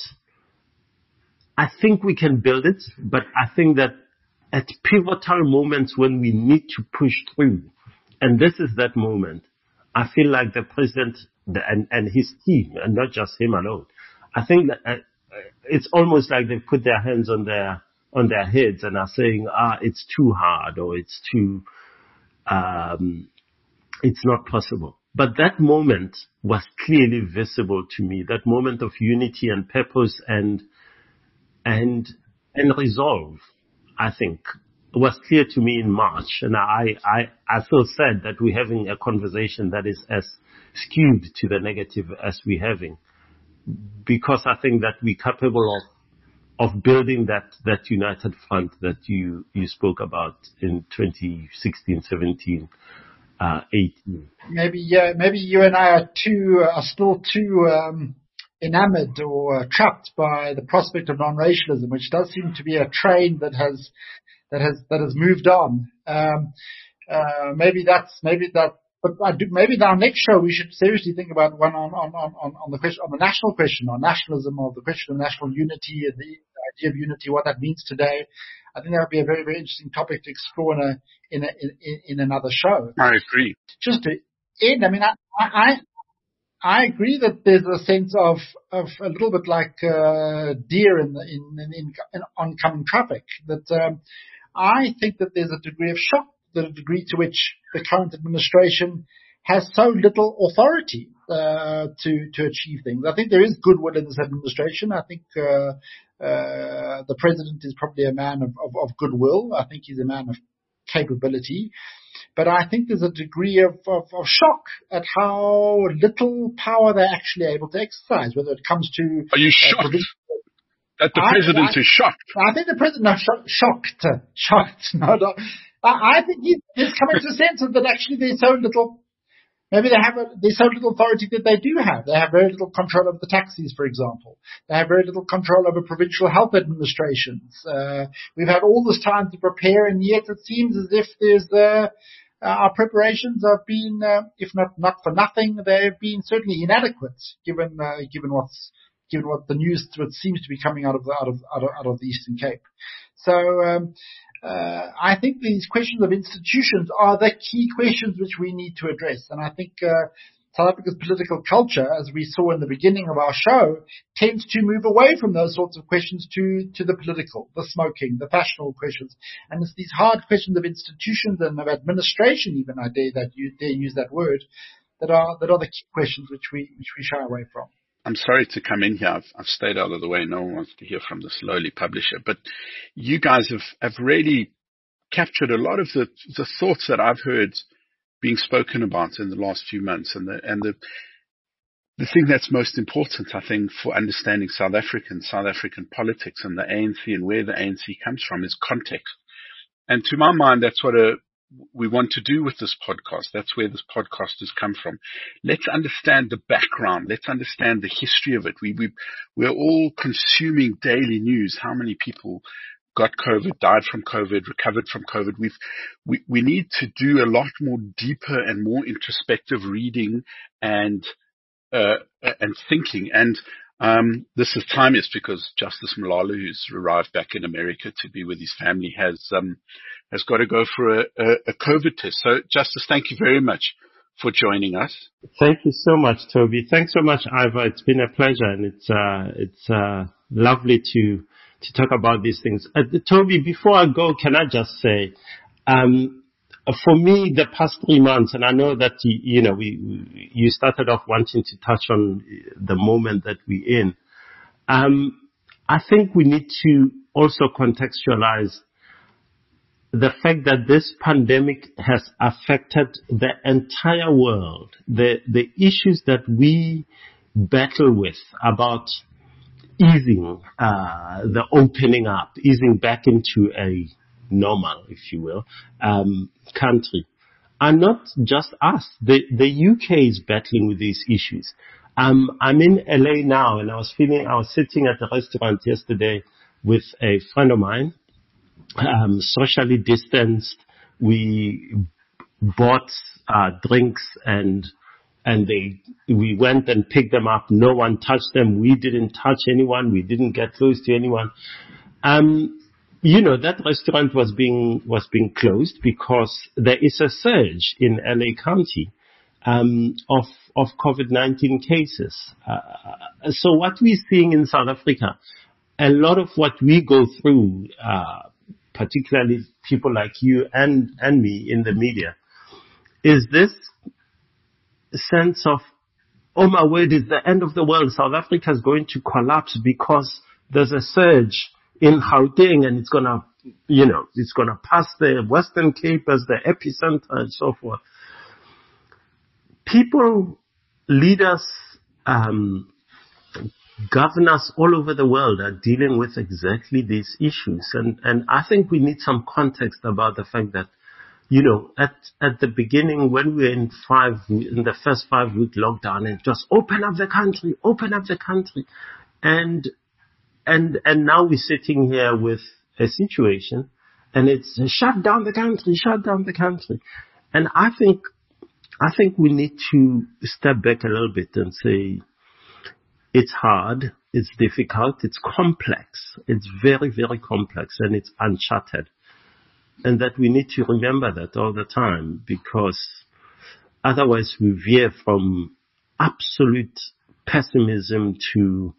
I think we can build it, but I think that at pivotal moments when we need to push through, and this is that moment, I feel like the president the, and, and his team, and not just him alone, I think that uh, it's almost like they put their hands on their on their heads and are saying, ah, it's too hard, or it's too, um, it's not possible. But that moment was clearly visible to me, that moment of unity and purpose and and and resolve, I think, was clear to me in March. And I, I, I feel sad that we're having a conversation that is as skewed to the negative as we're having, because I think that we're capable of of building that, that united front that you, you spoke about in twenty sixteen, seventeen, uh, eighteen. Maybe, yeah, maybe you and I are too, uh, are still too, um, enamored or uh, trapped by the prospect of non-racialism, which does seem to be a train that has, that has, that has moved on. Um, uh, maybe that's, maybe that, but I do, maybe in our next show we should seriously think about one on, on, on, on the question, on the national question, on nationalism, or the question of national unity and the idea of unity, what that means today. I think that would be a very, very interesting topic to explore in a, in a, in, in another show. I agree. Just to end, I mean, I, I, I agree that there's a sense of, of a little bit like, uh, deer in the, in, in, in oncoming traffic, that, um, I think that there's a degree of shock, the degree to which the current administration has so little authority uh, to to achieve things. I think there is goodwill in this administration. I think uh, uh, the president is probably a man of, of, of goodwill. I think he's a man of capability. But I think there's a degree of, of, of shock at how little power they're actually able to exercise, whether it comes to... Are you shocked? Uh, that the I, president I, is shocked? I think the president is sh- shocked. Shocked. No, no. I, I think he's, he's coming to a sense of that actually there's so little... Maybe they have a, there's so little authority that they do have. They have very little control over the taxis, for example. They have very little control over provincial health administrations. Uh, we've had all this time to prepare, and yet it seems as if there's uh, uh, our preparations have been, uh, if not not for nothing, they've been certainly inadequate, given uh, given what's given what the news what seems to be coming out of the out of out of, out of the Eastern Cape. So. Um, Uh, I think these questions of institutions are the key questions which we need to address. And I think uh, South Africa's political culture, as we saw in the beginning of our show, tends to move away from those sorts of questions to, to the political, the smoking, the fashionable questions. And it's these hard questions of institutions and of administration, even, I dare, that you, dare use that word, that are that are the key questions which we which we shy away from. I'm sorry to come in here. I've, I've stayed out of the way. No one wants to hear from this lowly publisher. But you guys have, have really captured a lot of the, the thoughts that I've heard being spoken about in the last few months. And the, and the, the thing that's most important, I think, for understanding South African, South African politics and the A N C and where the A N C comes from is context. And to my mind, that's what a, we want to do with this podcast. That's where this podcast has come from. Let's understand the background. Let's understand the history of it. We, we, we're all consuming daily news. How many people got COVID, died from COVID, recovered from COVID? We've, we, we need to do a lot more deeper and more introspective reading and, uh, and thinking. And, um, this is timeless because Justice Malala, who's arrived back in America to be with his family, has, um, has got to go for a, a, a COVID test. So, Justice, thank you very much for joining us. Thank you so much, Toby. Thanks so much, Ivor. It's been a pleasure, and it's uh, it's uh, lovely to to talk about these things. Uh, Toby, before I go, can I just say, um, for me, the past three months, and I know that you, you know we you started off wanting to touch on the moment that we're in. Um, I think we need to also contextualize the fact that this pandemic has affected the entire world, the, the issues that we battle with about easing, uh, the opening up, easing back into a normal, if you will, um, country, are not just us. The, the U K is battling with these issues. Um, I'm in L A now, and I was feeling, I was sitting at a restaurant yesterday with a friend of mine, um, socially distanced. We bought uh, drinks and and they we went and picked them up. No one touched them. We didn't touch anyone. We didn't get close to anyone. Um, you know, that restaurant was being was being closed because there is a surge in L A County um, of of COVID nineteen cases. Uh, so what we're seeing in South Africa, a lot of what we go through, uh, particularly people like you and, and me in the media, is this sense of, oh my word, it's the end of the world. South Africa is going to collapse because there's a surge in Gauteng and it's going to, you know, it's going to pass the Western Cape as the epicenter and so forth. People, leaders, um, governors all over the world are dealing with exactly these issues. And, and I think we need some context about the fact that, you know, at, at the beginning, when we were in five, in the first five week lockdown, and just open up the country, open up the country. And, and, and now we're sitting here with a situation and it's shut down the country, shut down the country. And I think, I think we need to step back a little bit and say, it's hard, it's difficult, it's complex, it's very, very complex, and it's uncharted. And that we need to remember that all the time, because otherwise we veer from absolute pessimism to,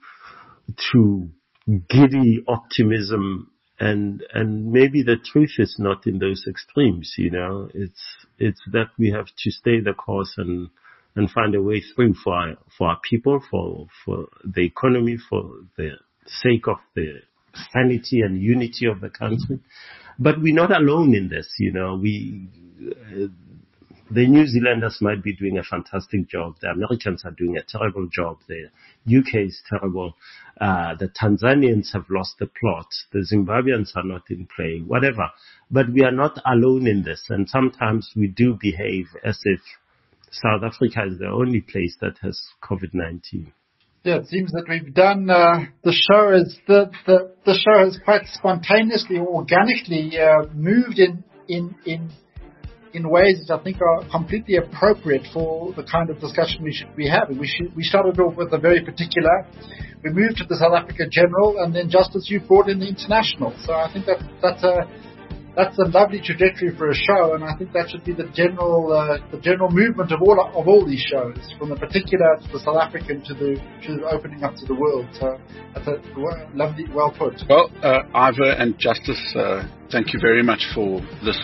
to giddy optimism. And, and maybe the truth is not in those extremes, you know, it's, it's that we have to stay the course and, and find a way through for our, for our people, for, for the economy, for the sake of the sanity and unity of the country. But we're not alone in this, you know, we, uh, the New Zealanders might be doing a fantastic job. The Americans are doing a terrible job. The U K is terrible. Uh, the Tanzanians have lost the plot. The Zimbabweans are not in play, whatever. But we are not alone in this. And sometimes we do behave as if South Africa is the only place that has COVID nineteen. Yeah, it seems that we've done, uh, the show is, the, the, the show has quite spontaneously, organically, uh, moved in, in, in, in ways that I think are completely appropriate for the kind of discussion we should be having. We should, we started off with a very particular, we moved to the South Africa general, and then just as you brought in the international. So I think that, that's a, That's a lovely trajectory for a show, and I think that should be the general uh, the general movement of all of all these shows, from the particular to the South African to the to the opening up to the world. So that's a lovely, well put. Well, uh, Ivor and Justice, uh, thank you very much for this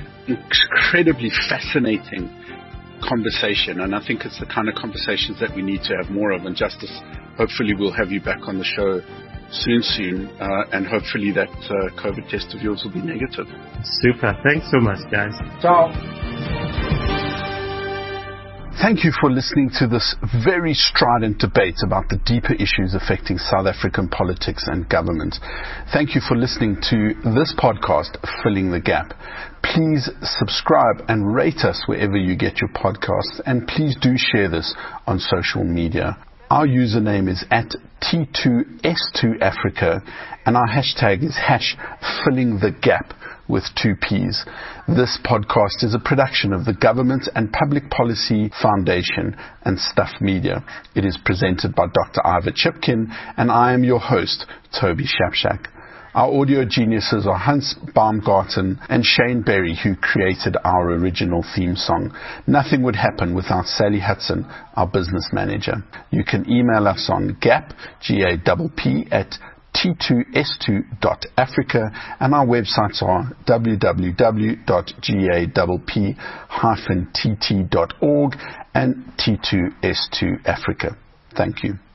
incredibly fascinating conversation, and I think it's the kind of conversations that we need to have more of. And Justice, hopefully we'll have you back on the show soon, soon, uh, and hopefully that uh, COVID test of yours will be negative. Super. Thanks so much, guys. Ciao. Thank you for listening to this very strident debate about the deeper issues affecting South African politics and government. Thank you for listening to this podcast, Filling the Gap. Please subscribe and rate us wherever you get your podcasts, and please do share this on social media. Our username is at T two S two Africa, and our hashtag is hash filling the gap with two P's. This podcast is a production of the Government and Public Policy Foundation and Stuff Media. It is presented by Doctor Ivor Chipkin, and I am your host, Toby Shapshak. Our audio geniuses are Hans Baumgarten and Shane Berry, who created our original theme song. Nothing would happen without Sally Hudson, our business manager. You can email us on gap, G A P P, at T two S two dot Africa, and our websites are w w w dot gap dash t t dot org and T two S two Africa. Thank you.